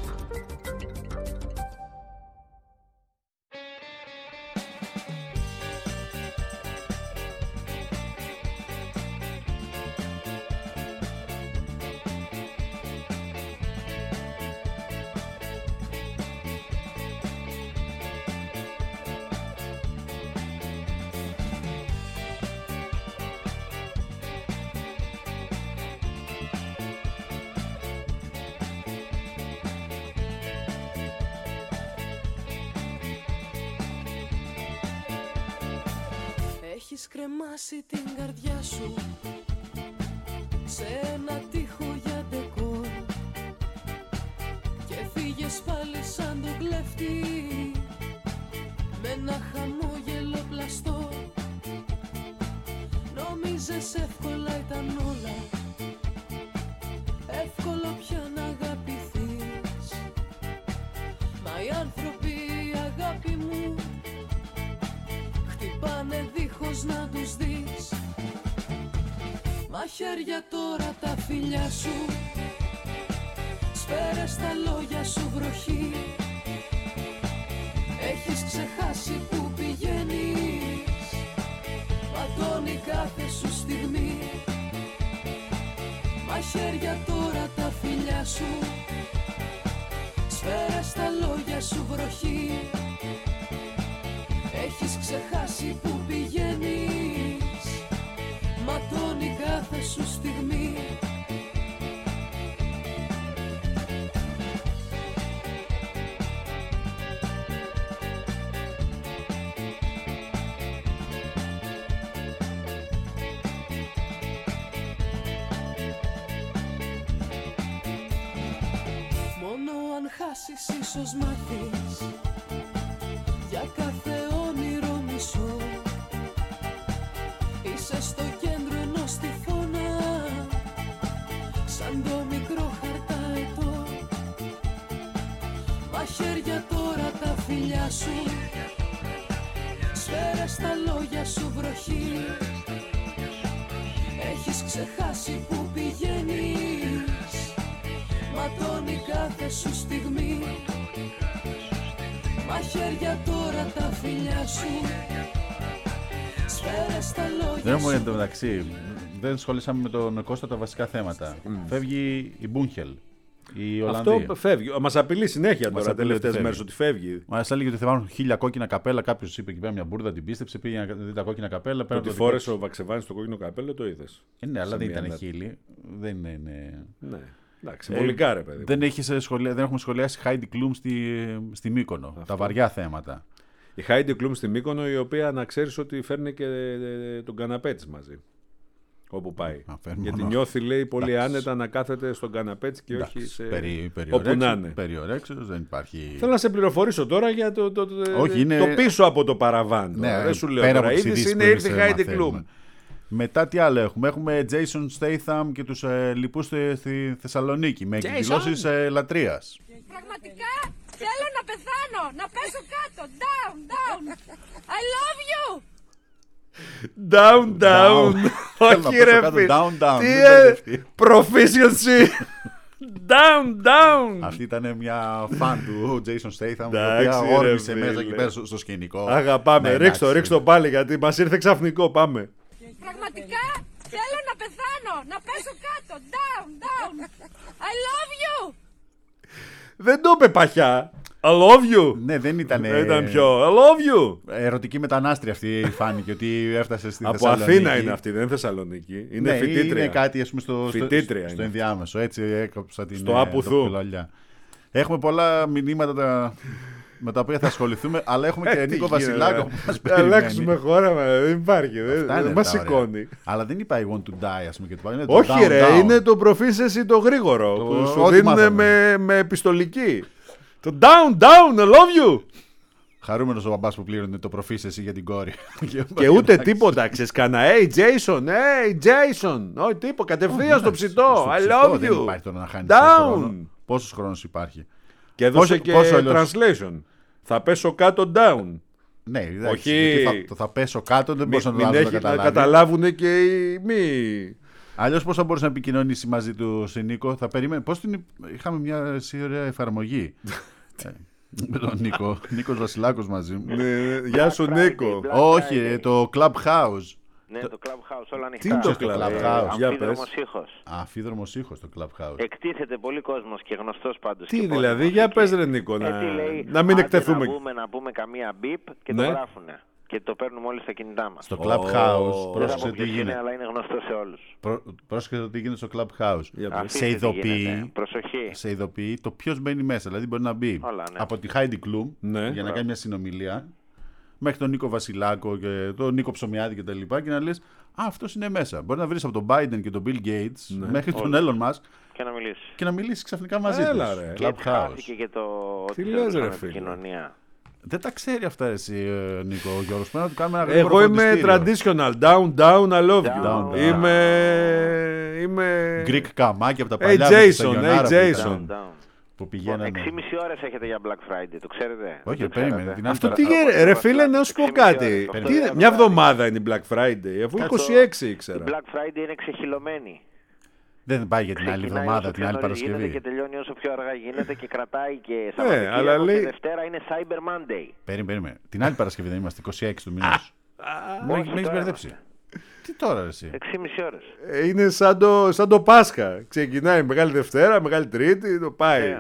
Έχεις κρεμάσει την καρδιά σου σε ένα τοίχο για ντεκόρ και φύγες πάλι σαν τον κλέφτη με ένα χαμόγελο πλαστό. Νόμιζες εύκολα ήταν όλα, εύκολο πια να αγαπηθείς. Μα οι άνθρωποι, αγάπη μου, χτυπάνε δίχως να τους δεις. Μαχαίρια τώρα τα φιλιά σου, σφαίρες τα λόγια σου βροχή. Έχεις ξεχάσει που πηγαίνεις, ματώνει κάθε σου στιγμή. Μαχαίρια τώρα τα φιλιά σου, σφαίρες τα λόγια σου βροχή. Έχεις ξεχάσει που πηγαίνεις, ματώνει κάθε σου στιγμή. Μόνο αν χάσεις ίσως μάθεις για κάθε όνειρο μισό. Είσαι στο κέντρο ενός τυφώνα, σαν το μικρό χαρταετό. Μαχαίρια τώρα τα φιλιά σου, σφαίρες τα λόγια σου βροχή. Έχεις ξεχάσει που πηγαίνεις, ματώνει κάθε σου στιγμή. Μαχαίρια τώρα τα φιλιά σου, σφαίρες τα λόγια Δεν μου σου. εν τω μεταξύ, δεν ασχολήσαμε με τον Κώστα τα βασικά θέματα. Mm. Φεύγει η Μπούνχελ, η Ολλανδία. Αυτό φεύγει. Μας απειλεί συνέχεια τώρα τελευταίες μέρες ότι φεύγει. Μας έλεγε ότι θα βάλουν χίλια κόκκινα καπέλα. Κάποιος είπε εκεί πέρα μια μπουρδα, την πίστεψε, πήγε να δει τα κόκκινα καπέλα. Το ότι φόρεσε ο Βαξεβάνης το κόκκινο καπέλο το είδες. Ε, ναι, αλλά δεν ήταν χίλιοι. Δεν είναι. Ναι. Εντάξει, συμβολικά ρε παιδί. Δεν, σχολια... δεν έχουμε σχολιάσει Heidi Klum στη, στη Μύκονο. Αυτό. Τα βαριά θέματα. Η Heidi Klum στη Μύκονο, η οποία να ξέρεις ότι φέρνει και τον καναπέ της μαζί. Όπου πάει. Α, γιατί νιώθει, λέει, πολύ εντάξει. άνετα να κάθεται στον καναπέ της και εντάξει. όχι σε. Περι, όπου να είναι. Περιορέξεως δεν υπάρχει. Θέλω να σε πληροφορήσω τώρα για το, το, το, όχι, είναι... το πίσω από το παραβάν. Ναι, δεν σου λέω τώρα. Είδηση είναι ήρθε η Heidi Klum. Μετά τι άλλο έχουμε. Έχουμε Jason Statham και τους ε, λοιπούς στη, στη Θεσσαλονίκη με εκδηλώσεις ε, λατρείας. Πραγματικά θέλω να πεθάνω, να πέσω κάτω. Down, down. I love you. Down, down. Όχι ρε φίλε. Down, down. Τι proficiency. Down, down. Αυτή ήταν μια φαν του Jason Statham, η οποία όρμησε μέσα εκεί πέρα στο σκηνικό. Αγαπάμε, ρίξτε το, το πάλι γιατί μας ήρθε ξαφνικό, πάμε. Πραγματικά θέλω να πεθάνω, να πέσω κάτω. Down, down. I love you. Δεν το είπε παχιά. I love you. Ναι, δεν ήταν. Δεν ήταν πιο. I love you. Ερωτική μετανάστρια αυτή φάνηκε ότι έφτασε στη από Θεσσαλονίκη. Από Αθήνα είναι αυτή, δεν είναι Θεσσαλονίκη. Είναι ναι, φοιτήτρια. Είναι κάτι, ας πούμε, στο, στο, στο, στο ενδιάμεσο. Έτσι έκοψα την. Στο Απουθού. Έχουμε πολλά μηνύματα τα, με τα οποία θα ασχοληθούμε, αλλά έχουμε και Νίκο Βασιλάκο που μας περιμένει. Θα αλλάξουμε χώρα, δεν υπάρχει. Δεν μας σηκώνει. Αλλά δεν είπα I want to die, ας πούμε. Και το είναι όχι, down, ρε, down. είναι το proficiency το γρήγορο το, που σου δίνουν με, με επιστολική. Το down, down, I love you. Χαρούμενος ο μπαμπάς που πλήρωνε το proficiency για την κόρη. Και ούτε τίποτα, ξέρεις κανένα. Hey Jason, hey Jason. Όχι τίποτα, κατευθείαν στο ψητό. I love you. Δεν υπάρχει τώρα να χάνεις down. Πόσος χρόνος υπάρχει. Και έδωσε και translation. Θα πέσω κάτω down. Ναι, όχι. Θα, θα πέσω κάτω, δεν μπορούσα να το καταλάβουν. Να καταλάβουν και οι μη Αλλιώς πώς θα μπορούσε να επικοινωνήσει μαζί του σε Νίκο, θα περίμενε. Πώς την. Είχαμε μια εσύ ωραία εφαρμογή. Με τον Νίκο. Νίκος Βασιλάκος μαζί μου. Γεια σου, Νίκο. Όχι, το Clubhouse. Ναι, το Clubhouse, όλα ανοιχτά. Τι είναι το Clubhouse? Αμφίδρομος ήχος. Αμφίδρομος ήχος το Clubhouse. Εκτίθεται πολύ κόσμος και γνωστός πάντως. Τι δηλαδή, για πες ρε Νίκο, να, λέει, να μην εκτεθούμε. Να πούμε, να πούμε καμία μπιπ και ναι. το γράφουνε. Και το παίρνουμε όλοι στα κινητά μας. Στο Clubhouse, oh. πρόσεξε τι γίνεται. Αλλά είναι γνωστό σε όλους. Προ, πρόσεξε τι γίνεται στο Clubhouse. Σε ειδοποιεί, σε ειδοποιεί το ποιος μπαίνει μέσα. Δηλαδή μπορεί να μπει όλα, ναι. από τη Heidi Klum ναι. για να κάνει μια συνομιλία μέχρι τον Νίκο Βασιλάκο και τον Νίκο Ψωμιάδη και τα λοιπά και να λες α, αυτός είναι μέσα. Μπορεί να βρεις από τον Biden και τον Bill Gates ναι. μέχρι τον Elon Musk και να μιλήσεις. Και να μιλήσεις ξαφνικά μαζί Έλα, τους. Ρε. Και έτσι χάθηκε και το τι λες ρε φίλε. Κοινωνία. Δεν τα ξέρει αυτά εσύ, Νίκο, ο Γιώργος. Πρέπει να του κάνουμε ένα εγώ είμαι traditional. Down, down, I love you. Down, down. Είμαι... είμαι... Greek καμάκι από τα παλιά. Hey Jason, hey Jason. Που πηγαίνανε. έξι και μισή ώρες έχετε για Black Friday, το ξέρετε? Όχι, περίμενε. Αυτό τι γίνεται, ρε φίλε, να σου πω κάτι. Μια εβδομάδα είναι η Black Friday, αφού είκοσι έξι ήξερα. Η Black Friday είναι ξεχυλωμένη. Δεν πάει για την άλλη εβδομάδα, την άλλη Παρασκευή. Γίνεται και τελειώνει όσο πιο αργά γίνεται και κρατάει και Σαββατοκύριακο και Δευτέρα είναι Cyber Monday. Περίμενε, περίμενε. Την άλλη Παρασκευή δεν είμαστε, είκοσι έξι του μηνός. Με έχεις μπερδέψει. Τι τώρα εσύ? έξι και μισή ώρες. Είναι σαν το, σαν το Πάσχα. Ξεκινάει Μεγάλη Δευτέρα, Μεγάλη Τρίτη, το πάει.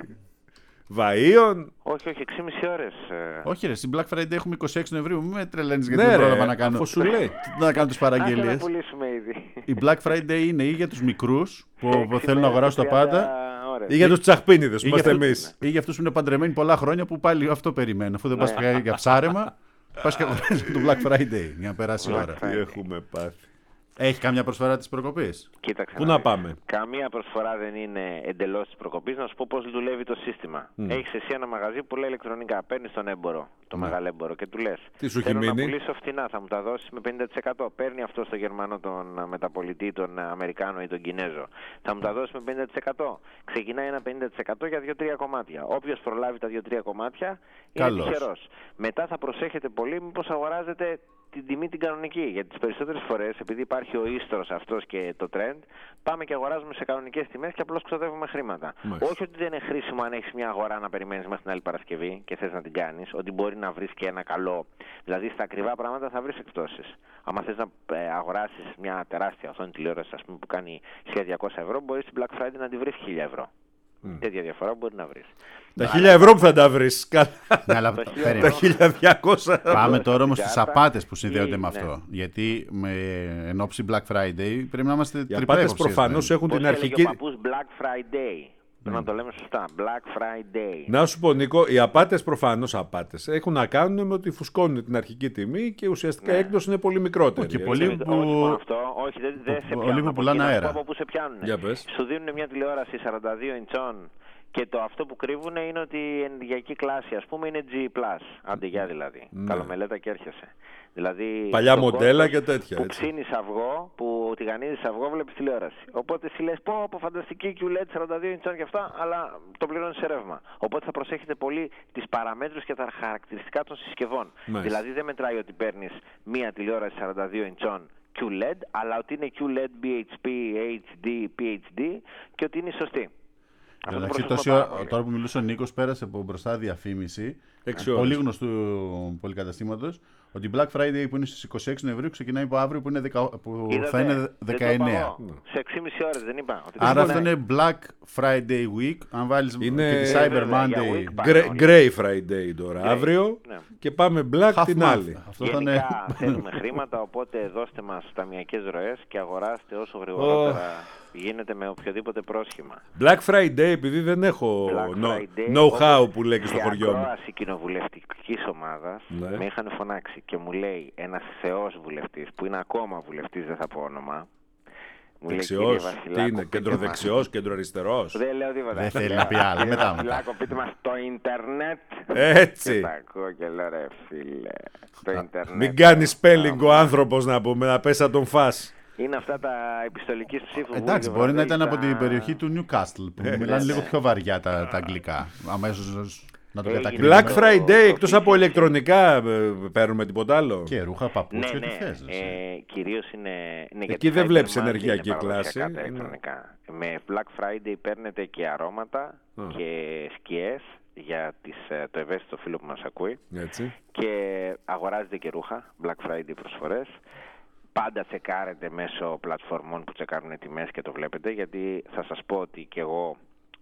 Βαΐων. Όχι, όχι, έξι και μισή ώρες. Όχι, ρε, στην Black Friday έχουμε είκοσι έξι Νοεμβρίου. Μην με τρελαίνεις γιατί ναι, δεν πρόλαβα να κάνω. Αφού σου λέει. Να κάνω τις παραγγελίες. Να πουλήσουμε ήδη. Η Black Friday είναι ή για τους μικρούς που θέλουν να αγοράσουν τα πάντα. Ή για τους τσαχπίνιδες που είμαστε εμείς. Ή για αυτούς που είναι παντρεμένοι πολλά χρόνια που πάλι αυτό περιμένουν. Αφού δεν πας για ψάρεμα, πας και αγοράζεις το Black Friday για να περάσει η ώρα. Τι έχουμε πάθει. Έχει κάμια προσφορά της προκοπής? Κοίταξε. Πού να πάμε? Καμία προσφορά δεν είναι εντελώς της προκοπής. Να σου πω πώς δουλεύει το σύστημα. Mm. Έχεις εσύ ένα μαγαζί που πουλάει ηλεκτρονικά. Παίρνεις τον έμπορο, το mm. μεγαλέμπορο και του λες: τι σου θέλω έχει να πουλήσω φτηνά, θα μου τα δώσεις με πενήντα τοις εκατό. Παίρνει αυτό στο Γερμανό τον μεταπολιτή, τον Αμερικάνο ή τον Κινέζο. Θα μου τα δώσεις με πενήντα τοις εκατό. Ξεκινάει ένα πενήντα τοις εκατό για δύο τρία κομμάτια. Όποιος προλάβει τα δύο τρία κομμάτια είναι τυχερός. Μετά θα προσέχετε πολύ μήπως αγοράζετε την τιμή την κανονική. Γιατί τις περισσότερες φορές, επειδή υπάρχει ο ίστρος αυτός και το trend, πάμε και αγοράζουμε σε κανονικές τιμές και απλώς ξοδεύουμε χρήματα. Μάλιστα. Όχι ότι δεν είναι χρήσιμο αν έχεις μια αγορά να περιμένεις μέχρι την άλλη Παρασκευή και θες να την κάνεις, ότι μπορεί να βρεις και ένα καλό. Δηλαδή στα ακριβά πράγματα θα βρεις εκπτώσεις. Αν θες να αγοράσεις μια τεράστια οθόνη τηλεόραση, ας πούμε, που κάνει χίλια διακόσια ευρώ, μπορείς στην Black Friday να τη βρεις χίλια ευρώ. Mm. Τέτοια διαφορά μπορεί να βρεις. Τα χίλια ευρώ που θα τα βρεις. Ναι, αλλά τα χίλια διακόσια. Πάμε τώρα όμως στις απάτες που συνδέονται με αυτό. Γιατί με εν ώψη Black Friday πρέπει να είμαστε τριπλά. Οι απάτες προφανώς έχουν την αρχική. Ο παππούς Black Friday. Πρέπει να το λέμε σωστά. Black Friday. Να σου πω, Νίκο, οι απάτες προφανώς απάτες έχουν να κάνουν με ότι φουσκώνουν την αρχική τιμή και ουσιαστικά η έκδοση είναι πολύ μικρότερη. Και πολλοί που. Όχι, δεν σε πιάνουν. Πολλοί που πουλάνε αέρα. Από πού σε πιάνουν. Σου δίνουν μια τηλεόραση σαράντα δύο ιντσών. Και το αυτό που κρύβουν είναι ότι η ενεργειακή κλάση, ας πούμε, είναι G πλας. Άντε γεια δηλαδή. Ναι. Καλομελέτα και έρχεσαι. Δηλαδή, παλιά μοντέλα και τέτοια. Που ψήνεις αυγό, που τηγανίζεις αυγό, βλέπεις τηλεόραση. Οπότε εσύ λες, πω, από φανταστική κιου ελ ι ντι σαράντα δύο ιντσών και αυτά, αλλά το πληρώνεις σε ρεύμα. Οπότε θα προσέχετε πολύ τις παραμέτρους και τα χαρακτηριστικά των συσκευών. Μάλιστα. Δηλαδή δεν μετράει ότι παίρνεις μία τηλεόραση σαράντα δύο ιντσών κιου ελ ι ντι, αλλά ότι είναι κιου ελ ι ντι, μπι έιτς πι, έιτς ντι, πι έιτς ντι και ότι είναι σωστή. Εντάξει, τόση ώρα, τώρα που μιλούσε ο Νίκος, πέρασε από μπροστά διαφήμιση πολύ γνωστού πολυκαταστήματος ότι η Black Friday που είναι στις είκοσι έξι Νοεμβρίου ξεκινάει από αύριο που, είναι δεκα, που θα είναι δεκαεννέα. Σε έξι και μισή ώρες δεν είπα. Άρα αυτό είναι Black Friday Week. Αν βάλεις είναι και τη Cyber Monday. Grey Friday τώρα, αύριο ναι. Και πάμε Black Half την month. Άλλη. Αυτό θα είναι... θέλουμε χρήματα, οπότε δώστε μας ταμιακές ροές και αγοράστε όσο γρηγορότερα oh. γίνεται με οποιοδήποτε πρόσχημα. Black Friday, επειδή δεν έχω know-how που λέει και στο χωριό μου. Σε ακρόαση κοινοβουλευτικής ομάδας ναι. με είχαν φωνάξει και μου λέει ένας θεός βουλευτής που είναι ακόμα βουλευτής, δεν θα πω όνομα. Δεξιός, τι είναι, κεντροδεξιός, κεντροαριστερός. Δεν λέω τίποτα. Δεν θέλει να πει άλλο, μετά. Βασιλάκο, πείτε μας το ίντερνετ. Έτσι. Και τα ακούω και λέω ρε φίλε, το ίντερνετ. Μην κάνει spelling ο άνθρωπος να πούμε, να πέσει να τον φας. Είναι αυτά τα επιστολικής ψήφου. Εντάξει, μπορεί να ήταν από την περιοχή του Newcastle που μιλάνε λίγο πιο βαριά τα αγγλικά. Αμέσως Να το Black Friday, εκτός από ηλεκτρονικά, παίρνουμε τίποτα άλλο. Και ρούχα, παπούτσια, ναι, τι ναι. θες. Ε, κυρίως είναι... Ναι, εκεί δεν βλέπεις ενεργειακή κλάση. Ηλεκτρονικά. Με Black Friday παίρνετε και αρώματα oh. και σκιές για τις, το ευαίσθητο φίλο που μας ακούει. Έτσι. Και αγοράζετε και ρούχα, Black Friday προσφορές. Πάντα τσεκάρετε μέσω πλατφορμών που τσεκάρουν τιμές και το βλέπετε, γιατί θα σας πω ότι και εγώ,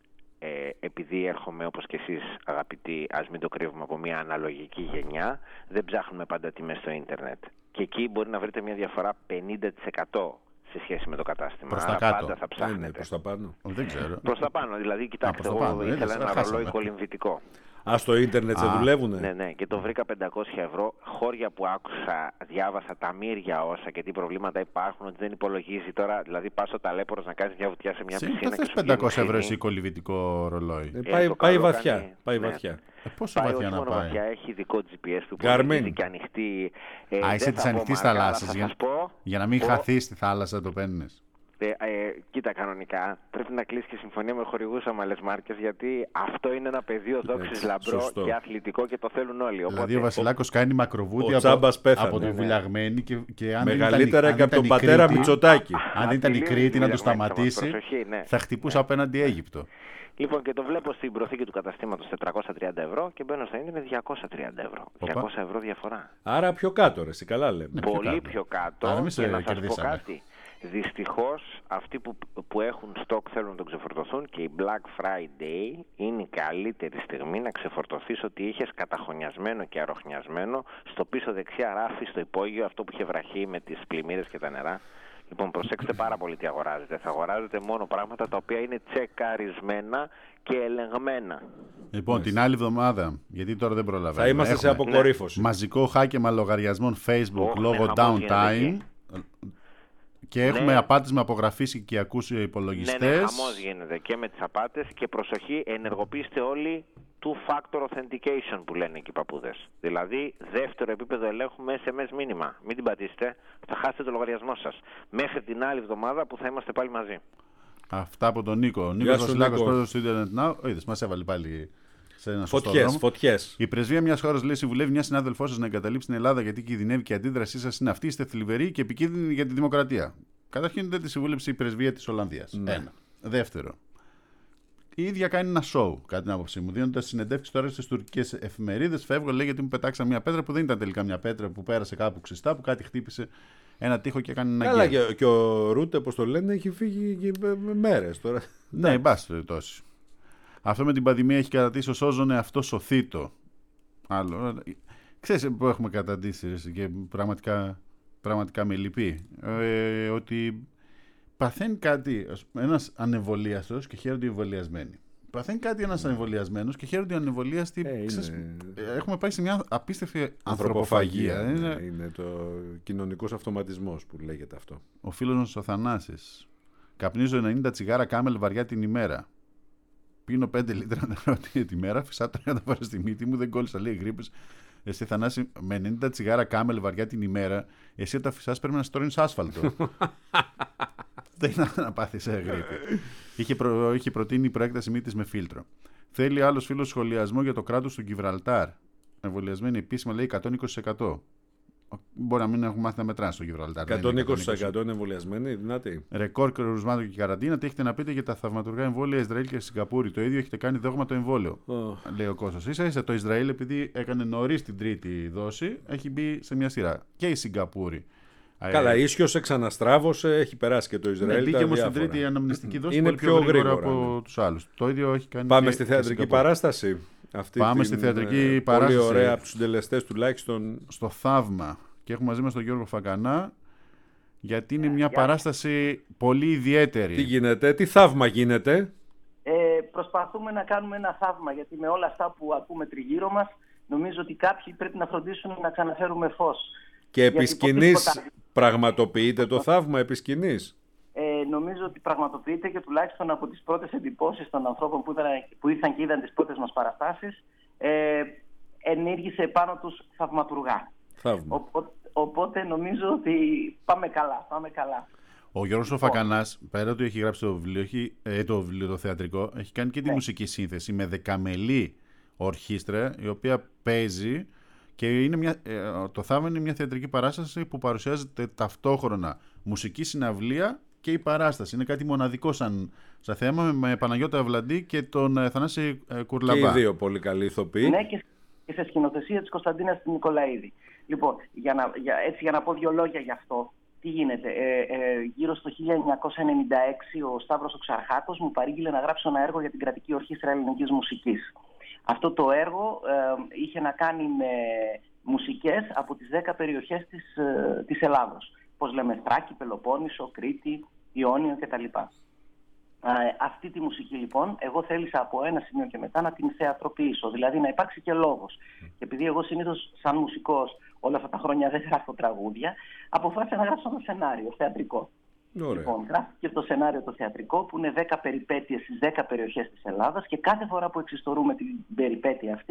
ε, επειδή έρχομαι όπως και εσείς αγαπητοί, ας μην το κρύβουμε, από μια αναλογική γενιά, δεν ψάχνουμε πάντα τιμές στο ίντερνετ. Και εκεί μπορεί να βρείτε μια διαφορά πενήντα τοις εκατό σε σχέση με το κατάστημα. Προς τα Άρα κάτω. πάντα θα ψάχνετε. Είναι προς τα πάνω. Δεν ξέρω. Προς τα πάνω, δηλαδή κοιτάξτε, Α, εγώ πάνω, ήθελα είδες, ένα χάσαμε. ρολόι κολυμβητικό. Α, στο ίντερνετ σε δουλεύουνε. Ναι, ναι, και το βρήκα πεντακόσια ευρώ. Χώρια που άκουσα, διάβασα τα μύρια όσα και τι προβλήματα υπάρχουν, ότι δεν υπολογίζει τώρα. Δηλαδή, πα στο ταλέπορος να κάνει μια βουτιά σε μια πισίνα. πισίνα. Δεν θες πεντακόσια ευρώ εσύ κολυμβητικό ρολόι. Ε, πάει ε, πάει βαθιά. κάνει, Πάει ναι. βαθιά. Ε, πόσο πάει, βαθιά να πάει. Βαθιά, έχει δικό τζι πι ες που Γαρμένη. και ανοιχτή. Ε, Α, είσαι της ανοιχτής θαλάσσης. Για, για να μην πω, χαθείς στη θάλασσα το παίρνεις. Ε, ε, κοίτα, κανονικά πρέπει να κλείσει και συμφωνία με χορηγούς αμαλές μάρκες, γιατί αυτό είναι ένα πεδίο δόξης λαμπρό σωστό. και αθλητικό και το θέλουν όλοι. Οπότε, Δηλαδή ο Βασιλάκος κάνει μακροβούτι ο από, πέθανε, από τη ναι. βουλιαγμένη και, και αν μεγαλύτερα δεν και από τον η πατέρα Κρήτη, Μητσοτάκη. Αν δεν ήταν η Κρήτη να το Βουλιαγμένη, σταματήσει, προσοχή, ναι. θα χτυπούσε απέναντι Αίγυπτο. Λοιπόν, και το βλέπω στην προθήκη του καταστήματος τετρακόσια τριάντα ευρώ και μπαίνω στα ίντερνετ διακόσια τριάντα ευρώ. Οπα. διακόσια ευρώ διαφορά. Άρα πιο κάτω, ρε, εσύ καλά λέμε. Ναι, πιο Πολύ κάτω. πιο κάτω. Άρα μην Και σε να σας πω κερδίσαμε. κάτι. Δυστυχώς αυτοί που, που έχουν στόκ θέλουν να τον ξεφορτωθούν, και η Black Friday είναι η καλύτερη στιγμή να ξεφορτωθείς ό,τι είχες καταχωνιασμένο και αροχνιασμένο στο πίσω δεξιά ράφι, στο υπόγειο, αυτό που είχε βραχεί με τις πλημμύρες και τα νερά. Λοιπόν, προσέξτε πάρα πολύ τι αγοράζετε. Θα αγοράζετε μόνο πράγματα τα οποία είναι τσεκαρισμένα και ελεγμένα. Λοιπόν, την άλλη εβδομάδα, γιατί τώρα δεν προλαβαίνουμε. Θα είμαστε σε αποκορύφωση. Μαζικό χάκεμα λογαριασμών Facebook Oh, λόγω ναι, downtime. Και έχουμε ναι. απάτες με απογραφείς οικιακούς υπολογιστές. Ναι, ναι, χαμός γίνεται και με τις απάτες, και προσοχή, ενεργοποιήστε όλοι two-factor authentication που λένε εκεί οι παππούδες. Δηλαδή, δεύτερο επίπεδο ελέγχου με ες εμ ες μήνυμα. Μην την πατήσετε, θα χάσετε το λογαριασμό σας. Μέχρι την άλλη εβδομάδα που θα είμαστε πάλι μαζί. Αυτά από τον Νίκο. Νίκος Βασιλάκος, πρόεδρος του Internet Now. Είδες, μας έβαλε πάλι σε ένα σωστό φωτιές, δρόμο. φωτιές. Η πρεσβεία μιας χώρας, λέει, συμβουλεύει μια συνάδελφό σας να εγκαταλείψει την Ελλάδα γιατί κινδυνεύει και η αντίδρασή σας είναι αυτή. Είστε θλιβεροί και επικίνδυνοι για τη δημοκρατία. Καταρχήν δεν τη συμβούλεψε η πρεσβεία της Ολλανδίας. Ναι. Ένα. Δεύτερο. Η ίδια κάνει ένα show, κατά την άποψή μου, δίνοντας συνεντεύξεις τώρα στις τουρκικές εφημερίδες. Φεύγω, λέει, γιατί μου πετάξαν μια πέτρα που δεν ήταν τελικά μια πέτρα, που πέρασε κάπου ξιστά, που κάτι χτύπησε ένα τοίχο και έκανε ένα Καλά, γκέλ. και, και ο Ρούτε, όπως το λένε, έχει φύγει και μέρες τώρα. Ναι, εν πάση περιπτώσει. Αυτό με την πανδημία έχει κατατήσει ως όζωνε αυτό σωθήτο. Άλλο. Ξέρεις που έχουμε καταντήσει και πραγματικά, πραγματικά με λυπεί. Ε, ότι παθαίνει κάτι ένας ανεμβολίαστος και χαίρονται οι εμβολιασμένοι. Παθαίνει κάτι ένας ανεμβολιασμένος και χαίρονται οι ανεμβολίαστοι. Ε, Ξέρεις, είναι... Έχουμε πάει σε μια απίστευτη ανθρωποφαγία. ανθρωποφαγία. Είναι... είναι το κοινωνικός αυτοματισμός που λέγεται αυτό. Ο φίλος μας ο Θανάσης. Καπνίζω ενενήντα τσιγάρα Κάμελ βαριά την ημέρα. Πίνω πέντε λίτρα νερό τη μέρα, φυσά τριάντα φορές στη μύτη μου, δεν κόλλησα, λέει, γρίπες. Εσύ, Θανάση, με ενενήντα τσιγάρα Κάμελ βαριά την ημέρα, εσύ όταν φυσάς πρέπει να στρώνεις άσφαλτο. Δεν είναι να πάθεις γρίπη. Είχε, προ... είχε προτείνει η προέκταση μύτης με φίλτρο. Θέλει άλλος φίλος σχολιασμό για το κράτος του Γιβραλτάρ. Εμβολιασμένοι επίσημα, λέει, εκατόν είκοσι τοις εκατό. Μπορεί να μην έχουν μάθει να μετράνε στο Γιβραλτάρ. εκατόν είκοσι τοις εκατό είναι εμβολιασμένοι, δυνατοί. Ρεκόρ κρουσμάτων και καραντίνα. Τι έχετε να πείτε για τα θαυματουργά εμβόλια Ισραήλ και Σιγκαπούρη? Το ίδιο έχετε κάνει δόγμα το εμβόλιο. Oh. Λέει ο Κώστας. Ίσα ίσα το Ισραήλ, επειδή έκανε νωρίς την τρίτη δόση, έχει μπει σε μια σειρά. Και η Σιγκαπούρη. Καλά, ίσιος ξαναστράβωσε, έχει περάσει και το Ισραήλ. Ναι, μπήκε όμως στην τρίτη αναμνηστική δόση. Είναι πολύ πιο γρήγορα από ναι. τους άλλους. Το ίδιο έχει κάνει. Πάμε και στη θεατρική παράσταση. Αυτή Πάμε την, στη θεατρική ε, παράσταση. Πολύ ωραία από τους συντελεστές τουλάχιστον. Στο Θαύμα. Και έχουμε μαζί μας τον Γιώργο Φακανά, γιατί είναι μια παράσταση πολύ ιδιαίτερη. Τι γίνεται, τι θαύμα γίνεται? Ε, προσπαθούμε να κάνουμε ένα θαύμα, γιατί με όλα αυτά που ακούμε τριγύρω μας, νομίζω ότι κάποιοι πρέπει να φροντίσουν να ξαναφέρουμε φως. Και επί σκηνής πραγματοποιείται το θαύμα, επί σκηνής? Ε, νομίζω ότι πραγματοποιείται, και τουλάχιστον από τις πρώτες εντυπώσεις των ανθρώπων που, ήταν, που ήρθαν και είδαν τις πρώτες μας παραστάσεις, ε, ενήργησε επάνω τους θαυματουργά. Οπότε, οπότε νομίζω ότι πάμε καλά, πάμε καλά. Ο Γιώργος ο Φακανάς, πέρα του έχει γράψει το βιβλίο, έχει, ε, το βιβλίο το θεατρικό, έχει κάνει και τη ναι. μουσική σύνθεση με δεκαμελή ορχήστρα η οποία παίζει και είναι μια, το Θαύμα είναι μια θεατρική παράσταση που παρουσιάζεται ταυτόχρονα μουσική συναυλία και η παράσταση. Είναι κάτι μοναδικό σαν, σαν θέμα με Παναγιώτα Αυλαντή και τον Θανάση Κουρλαμπά. Και οι δύο πολύ καλοί ηθοποιοί. Ναι, και σε σκηνοθεσία της Κωνσταντίνας Νικολαίδη. Λοιπόν, για να, για, έτσι για να πω δύο λόγια γι' αυτό, τι γίνεται. Ε, ε, γύρω στο χίλια εννιακόσια ενενήντα έξι ο Σταύρος ο Ξαρχάτος μου παρήγγειλε να γράψω ένα έργο για την Κρατική Ορχήστρα Ελληνικής Μουσικής. Αυτό το έργο ε, είχε να κάνει με μουσικές από τις δέκα περιοχές της, ε, της Ελλάδος. Πώς λέμε, Θράκη, Πελοπόννησο, Κρήτη, Ιόνιο κτλ. Ε, αυτή τη μουσική λοιπόν εγώ θέλησα από ένα σημείο και μετά να την θεατροποιήσω, δηλαδή να υπάρξει και λόγος. Και επειδή εγώ συνήθως σαν μουσικός όλα αυτά τα χρόνια δεν γράφω τραγούδια, αποφάσισα να γράψω ένα σενάριο θεατρικό. Ωραία. Λοιπόν, γράφτηκε το σενάριο το θεατρικό που είναι δέκα περιπέτειες στις δέκα περιοχές της Ελλάδας και κάθε φορά που εξιστορούμε την περιπέτεια αυτή,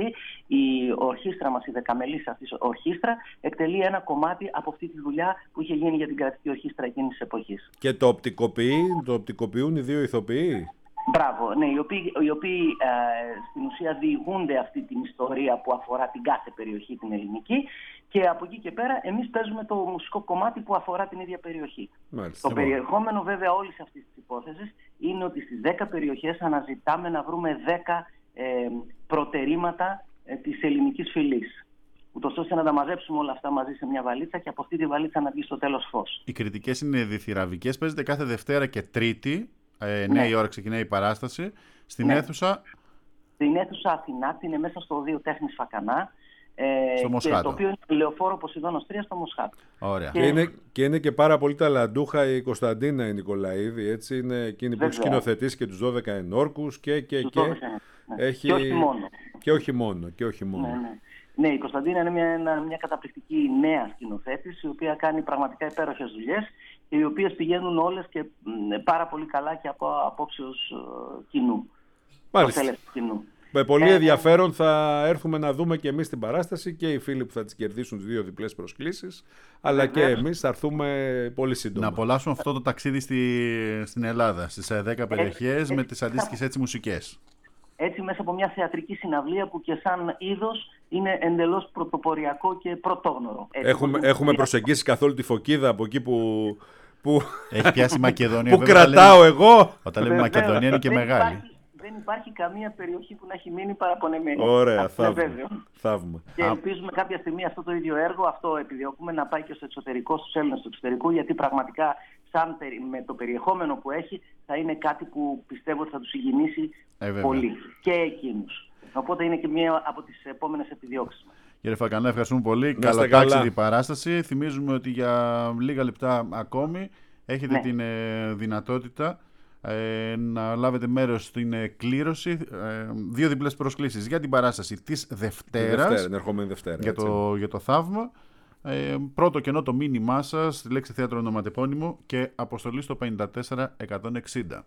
η ορχήστρα μας, η δεκαμελής αυτή ορχήστρα, εκτελεί ένα κομμάτι από αυτή τη δουλειά που είχε γίνει για την Κρατική Ορχήστρα εκείνης της εποχής. Και το οπτικοποιεί, το οπτικοποιούν οι δύο ηθοποιοί. Μπράβο, ναι, οι οποίοι, οι οποίοι ε, στην ουσία διηγούνται αυτή την ιστορία που αφορά την κάθε περιοχή την ελληνική και από εκεί και πέρα εμείς παίζουμε το μουσικό κομμάτι που αφορά την ίδια περιοχή. Μάλιστα. Το περιεχόμενο βέβαια όλης αυτής της υπόθεσης είναι ότι στις δέκα περιοχές αναζητάμε να βρούμε δέκα ε, προτερήματα ε, της ελληνικής φυλής. Ούτως ώστε να τα μαζέψουμε όλα αυτά μαζί σε μια βαλίτσα και από αυτή τη βαλίτσα να βγει στο τέλος φως. Οι κριτικές είναι διθυραβικές, παίζεται κάθε Δευτέρα και Τρίτη. Ε, ναι. νέα ώρα ξεκινάει η παράσταση. Στην ναι. αίθουσα. Στην αίθουσα Αθηνά, είναι μέσα στο Οδείο Τέχνης Φακανά. Ε, στο Μοσχάτο. Το οποίο είναι Λεωφόρο Ποσειδώνος τρία στο Μοσχάτο. Ωραία. Και, και, είναι, και είναι και πάρα πολύ ταλαντούχα η Κωνσταντίνα η Νικολαίδη. Έτσι, είναι εκείνη που έχει σκηνοθετήσει και τους δώδεκα ενόρκους και, και, και, δώδεκα, ναι. έχει... και όχι μόνο. Και όχι μόνο. Και όχι μόνο. Ναι, ναι. Ναι, η Κωνσταντίνα είναι μια, μια καταπληκτική νέα σκηνοθέτηση, η οποία κάνει πραγματικά υπέροχες δουλειές και οι οποίες πηγαίνουν όλες και μ, πάρα πολύ καλά και από απόψεως uh, κοινού. Μάλιστα. Κοινού. Με πολύ ε, ενδιαφέρον θα έρθουμε να δούμε και εμείς την παράσταση και οι φίλοι που θα τις κερδίσουν τις δύο διπλές προσκλήσεις, αλλά ε, και ε, εμείς θα έρθουμε πολύ σύντομα. Να απολαύσουμε αυτό το ταξίδι στη, στην Ελλάδα, στις δέκα περιοχές, ε, με τις αντίστοιχες έτσι μουσικές. Έτσι μέσα από μια θεατρική συναυλία που και σαν είδος είναι εντελώς πρωτοποριακό και πρωτόγνωρο. Έτσι, έχουμε έχουμε προσεγγίσει καθόλου τη Φωκίδα από εκεί που... που... Έχει πιάσει Μακεδονία. Που κρατάω λέμε, εγώ. Όταν λέμε Μακεδονία είναι και δεν μεγάλη. Υπάρχει, δεν υπάρχει καμία περιοχή που να έχει μείνει παραπονεμένη. Ωραία, θαύμα. θαύμα. Και ελπίζουμε κάποια στιγμή αυτό το ίδιο έργο, αυτό επιδιώκουμε να πάει και στο εξωτερικό, στους Έλληνες του εξωτερικού, γιατί πραγματικά σαν, με το περιεχόμενο που έχει θα είναι κάτι που πιστεύω ότι θα τους συγκινήσει ε, πολύ και εκείνους. Οπότε είναι και μία από τις επόμενες επιδιώξεις μας. Κύριε Φακανά, ευχαριστούμε πολύ. Καλά τάξιδη παράσταση. Θυμίζουμε ότι για λίγα λεπτά ακόμη έχετε ναι. την ε, δυνατότητα ε, να λάβετε μέρος στην ε, κλήρωση ε, δύο διπλές προσκλήσεις για την παράσταση της Δευτέρας. Δευτέρα, ερχόμενη Δευτέρα. Για το, για το Θαύμα. Ε, πρώτο κενό το μήνυμά σας, τη λέξη θέατρο ονοματεπώνυμο και αποστολή στο πενήντα τέσσερα εκατόν εξήντα.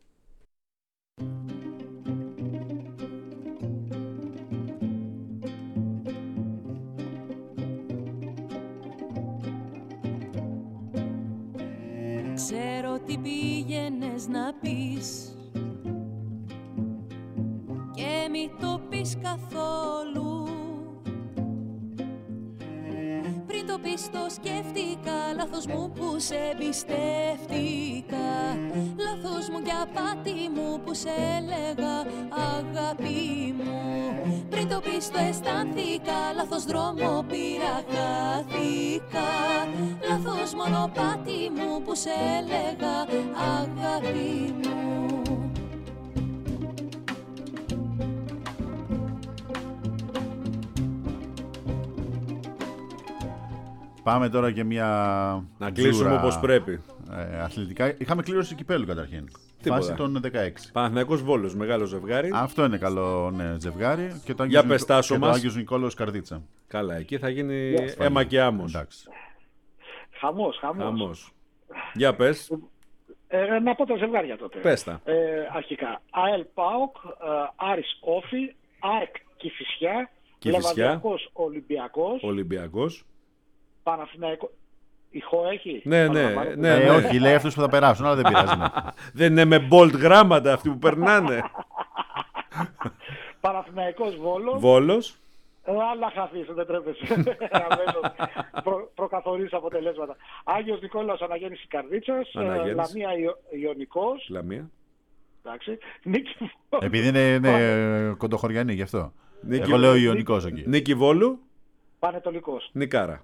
Ξέρω τι πήγαινες να πεις και μη το πεις καθόλου. Πριν το πεις το σκέφτηκα, λάθος μου που σε εμπιστεύτηκα. Λάθος μου και απάτη μου που σε έλεγα αγάπη μου. Πριν το πεις το αισθάνθηκα, λάθος δρόμο πήρα, χάθηκα. Λάθος μονοπάτι μου που σε έλεγα αγάπη μου. Πάμε τώρα και μια. Να κλείσουμε όπως πρέπει. Ε, αθλητικά. Είχαμε κλήρωση κυπέλου καταρχήν. Φάση των δεκαέξι. Παναθηναϊκός Βόλος, μεγάλο ζευγάρι. Αυτό είναι καλό ναι, ζευγάρι. Και το Για πεστάσω μας. Το Άγιος Νικόλαος Καρδίτσα. Καλά, εκεί θα γίνει yes, αίμα και άμμος. Εντάξει. Χαμός, χαμός. χαμός. Για πες. Ε, να πω τα ζευγάρια τότε. Πες τα. Ε, αρχικά. ΑΕΛ ΠΑΟΚ, ε, Άρης Όφη, ΑΕΚ Κηφισιά, Λεβαδιακός Ολυμπιακός. Ολυμπιακός. Παναθηναϊκό. Ηχό έχει. Ναι, ναι, ναι, ναι. Ε, όχι, λέει αυτούς που θα περάσουν, αλλά δεν πειράζει. Δεν είναι με bold γράμματα αυτοί που περνάνε. Παναθηναϊκός Βόλος. Βόλος. Αλλά χαθείς, δεν τρέπεσαι. Προ, προκαθορίσει αποτελέσματα. Άγιος Νικόλαος Αναγέννηση Καρδίτσας. Λαμία Ιωνικός. Λαμία. Εντάξει. Νίκη... Επειδή είναι, είναι κοντοχωριανή, γι' αυτό. Νίκη... Εγώ λέω Ιωνικός εκεί. Νίκη Βόλου. Πανετολικός. Νικάρα.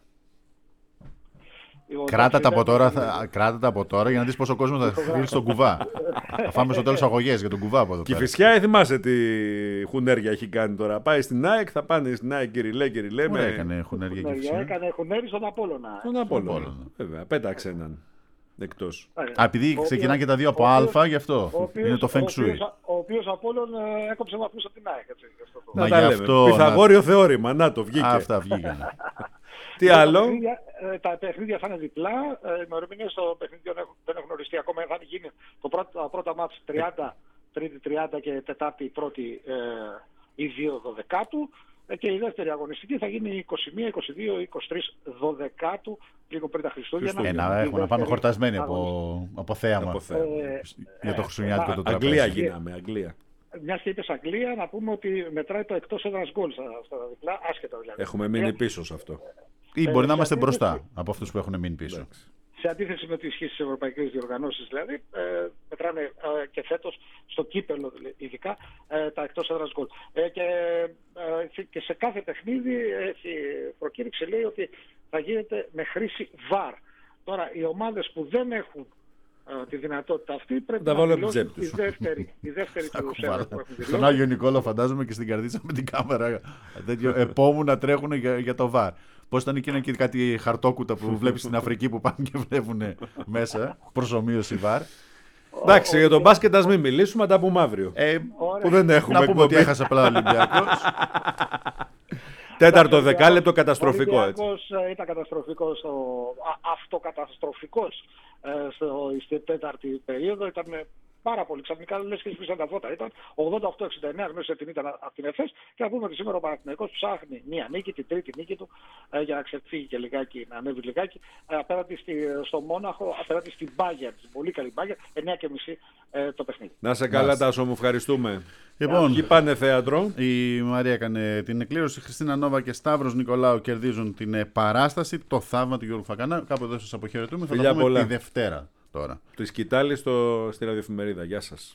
Κράτα τα από τώρα, θα... κράτα τα από τώρα για να δεις πόσο κόσμο θα θέλει στον κουβά. Θα φάμε στο τέλος αγωγές για τον κουβά από εδώ πέρα. Κηφισιά, θυμάσαι τι χουνέρια έχει κάνει τώρα. Πάει στην ΑΕΚ, θα πάνε στην ΑΕΚ Κυριλέ, Κυριλέ. Πού έκανε χουνέρια Κηφισιά? Έκανε χουνέρι στον Απόλλωνα. Στον Απόλλωνα. Βέβαια, πέταξε έναν εκτός. Α, επειδή ξεκινά και τα δύο από Α, γι' αυτό. Είναι το Feng Shui. Ο οποίος Απόλλων έκοψε βαθμούς από την ΑΕΚ. Να τα λέμε. Πιθαγόριο θεώρημα. Να το βγήκε. Αυτά βγήκαν. Τι άλλο? Τα παιχνίδια θα είναι διπλά. Οι ημερομηνίες των παιχνιδιών δεν έχουν οριστεί ακόμα. Θα γίνει το πρώτο, τα πρώτα μάτς τριάντα, Τρίτη τριάντα και Τετάρτη πρώτη ή δύο Δωδεκάτου. Και η δεύτερη αγωνιστική θα γίνει είκοσι μία, είκοσι δύο, είκοσι τρία Δωδεκάτου, λίγο πριν τα Χριστούγεννα. Ε, να έχουμε να πάμε χορτασμένοι από, από θέαμα ε, για το χριστουγεννιάτικο το τραπέζι. Αγγλία γίναμε, Αγγλία. Μια και είπες Αγγλία, να πούμε ότι μετράει το εκτός έδρας γκολ στα διπλά, άσχετα δηλαδή. Έχουμε μείνει πίσω σε αυτό. Ή μπορεί ε, να είμαστε μπροστά από αυτούς που έχουν μείνει πίσω. Εντάξει. Σε αντίθεση με ό,τι ισχύει στις ευρωπαϊκές διοργανώσεις, δηλαδή, ε, μετράνε ε, και φέτος στο κύπελλο ειδικά ε, τα εκτός έδρας γκολ. Ε, και, ε, και σε κάθε παιχνίδι έχει προκήρυξη, λέει ότι θα γίνεται με χρήση βαρ. Τώρα, οι ομάδες που δεν έχουν ε, τη δυνατότητα αυτή πρέπει τα να δηλώσουν τη δεύτερη, η δεύτερη του σέβα που έχουν δηλώσει. Στον Άγιο Νικόλαο φαντάζομαι και στην Καρδίτσα με την κάμερα επόμουν να τρέχουν για, για το βαρ. Πώς ήταν εκείνα και κάτι χαρτόκουτα που βλέπεις στην Αφρική που πάνε και βλέπουν μέσα, προσομοίωση βαρ. Εντάξει, για τον μπάσκετ ας μην μιλήσουμε, τα πούμε αύριο. Ε, που δεν έχουμε. Να πούμε ότι έχασε απλά ο Ολυμπιακός. Τέταρτο δεκάλεπτο καταστροφικό. Ο Ολυμπιακός ήταν καταστροφικός, αυτοκαταστροφικός στην τέταρτη περίοδο. Ήταν πάρα πολύ ξαφνικά, λες και σβήσαν τα φώτα. Ήταν ογδόντα οκτώ εξήντα εννέα, γνώρισε την ήταν από την ΕΦΕΣ. Και να πούμε ότι σήμερα ο Παναθηναϊκός ψάχνει μία νίκη, την τρίτη νίκη του, ε, για να ξεφύγει και λιγάκι, να ανέβει λιγάκι, ε, απέναντι στη, στο Μόναχο, απέναντι στην Bayern, την πολύ καλή Bayern, εννέα και μισή ε, το παιχνίδι. Να σε καλά, Τάσο μου, ευχαριστούμε. Λοιπόν, εκεί πάνε θέατρο. Η Μαρία έκανε την εκκλήρωση. Η Χριστίνα Νόβα και Σταύρος Νικολάου κερδίζουν την παράσταση. Το θαύμα του Γιώργου Φακανά. Κάπου εδώ σας αποχαιρετούμε. Θα τα πούμε τη Δευτέρα τώρα. Τη σκητάλη στο, στη ραδιοεφημερίδα. Γεια σας.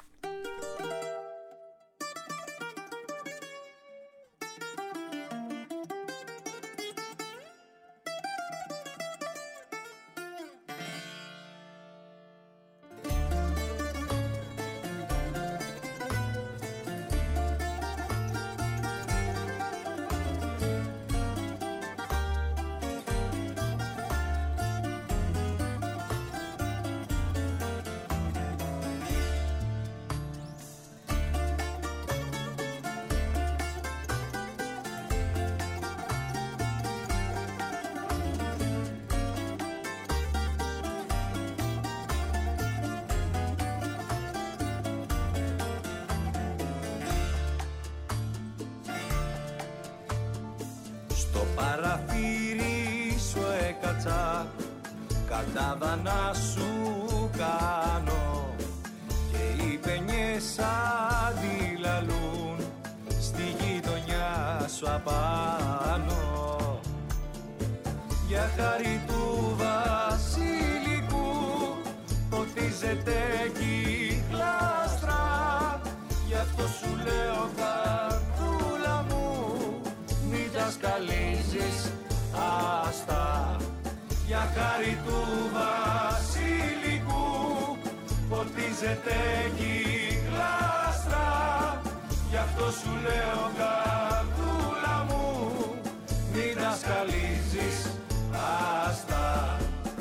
Στο παραθύρι σου έκατσα, κατάδα να σου κάνω και οι παινιές αντιλαλούν στη γειτονιά σου απάνω. Για χάρη του βασιλικού ποτίζεται κύκλαστρα, γι' αυτό σου λέω καρδούλα μου μην τα σκαλίζεις άστα. Για χάρη του βασιλικού ποτίζεται κύκλαστρα, γι' αυτό σου λέω καρδούλα μου μην τα σκαλίζεις άστα.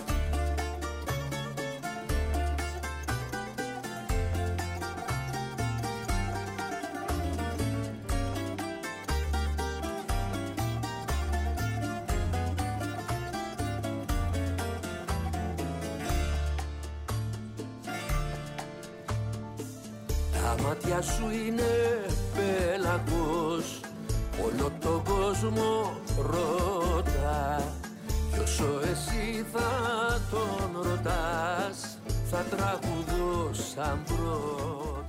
Τα μάτια σου είναι πέλαγος, όλο τον κόσμο ρωτά, κι όσο εσύ θα τον ρωτάς θα τραγουδώ σαν πρώτα.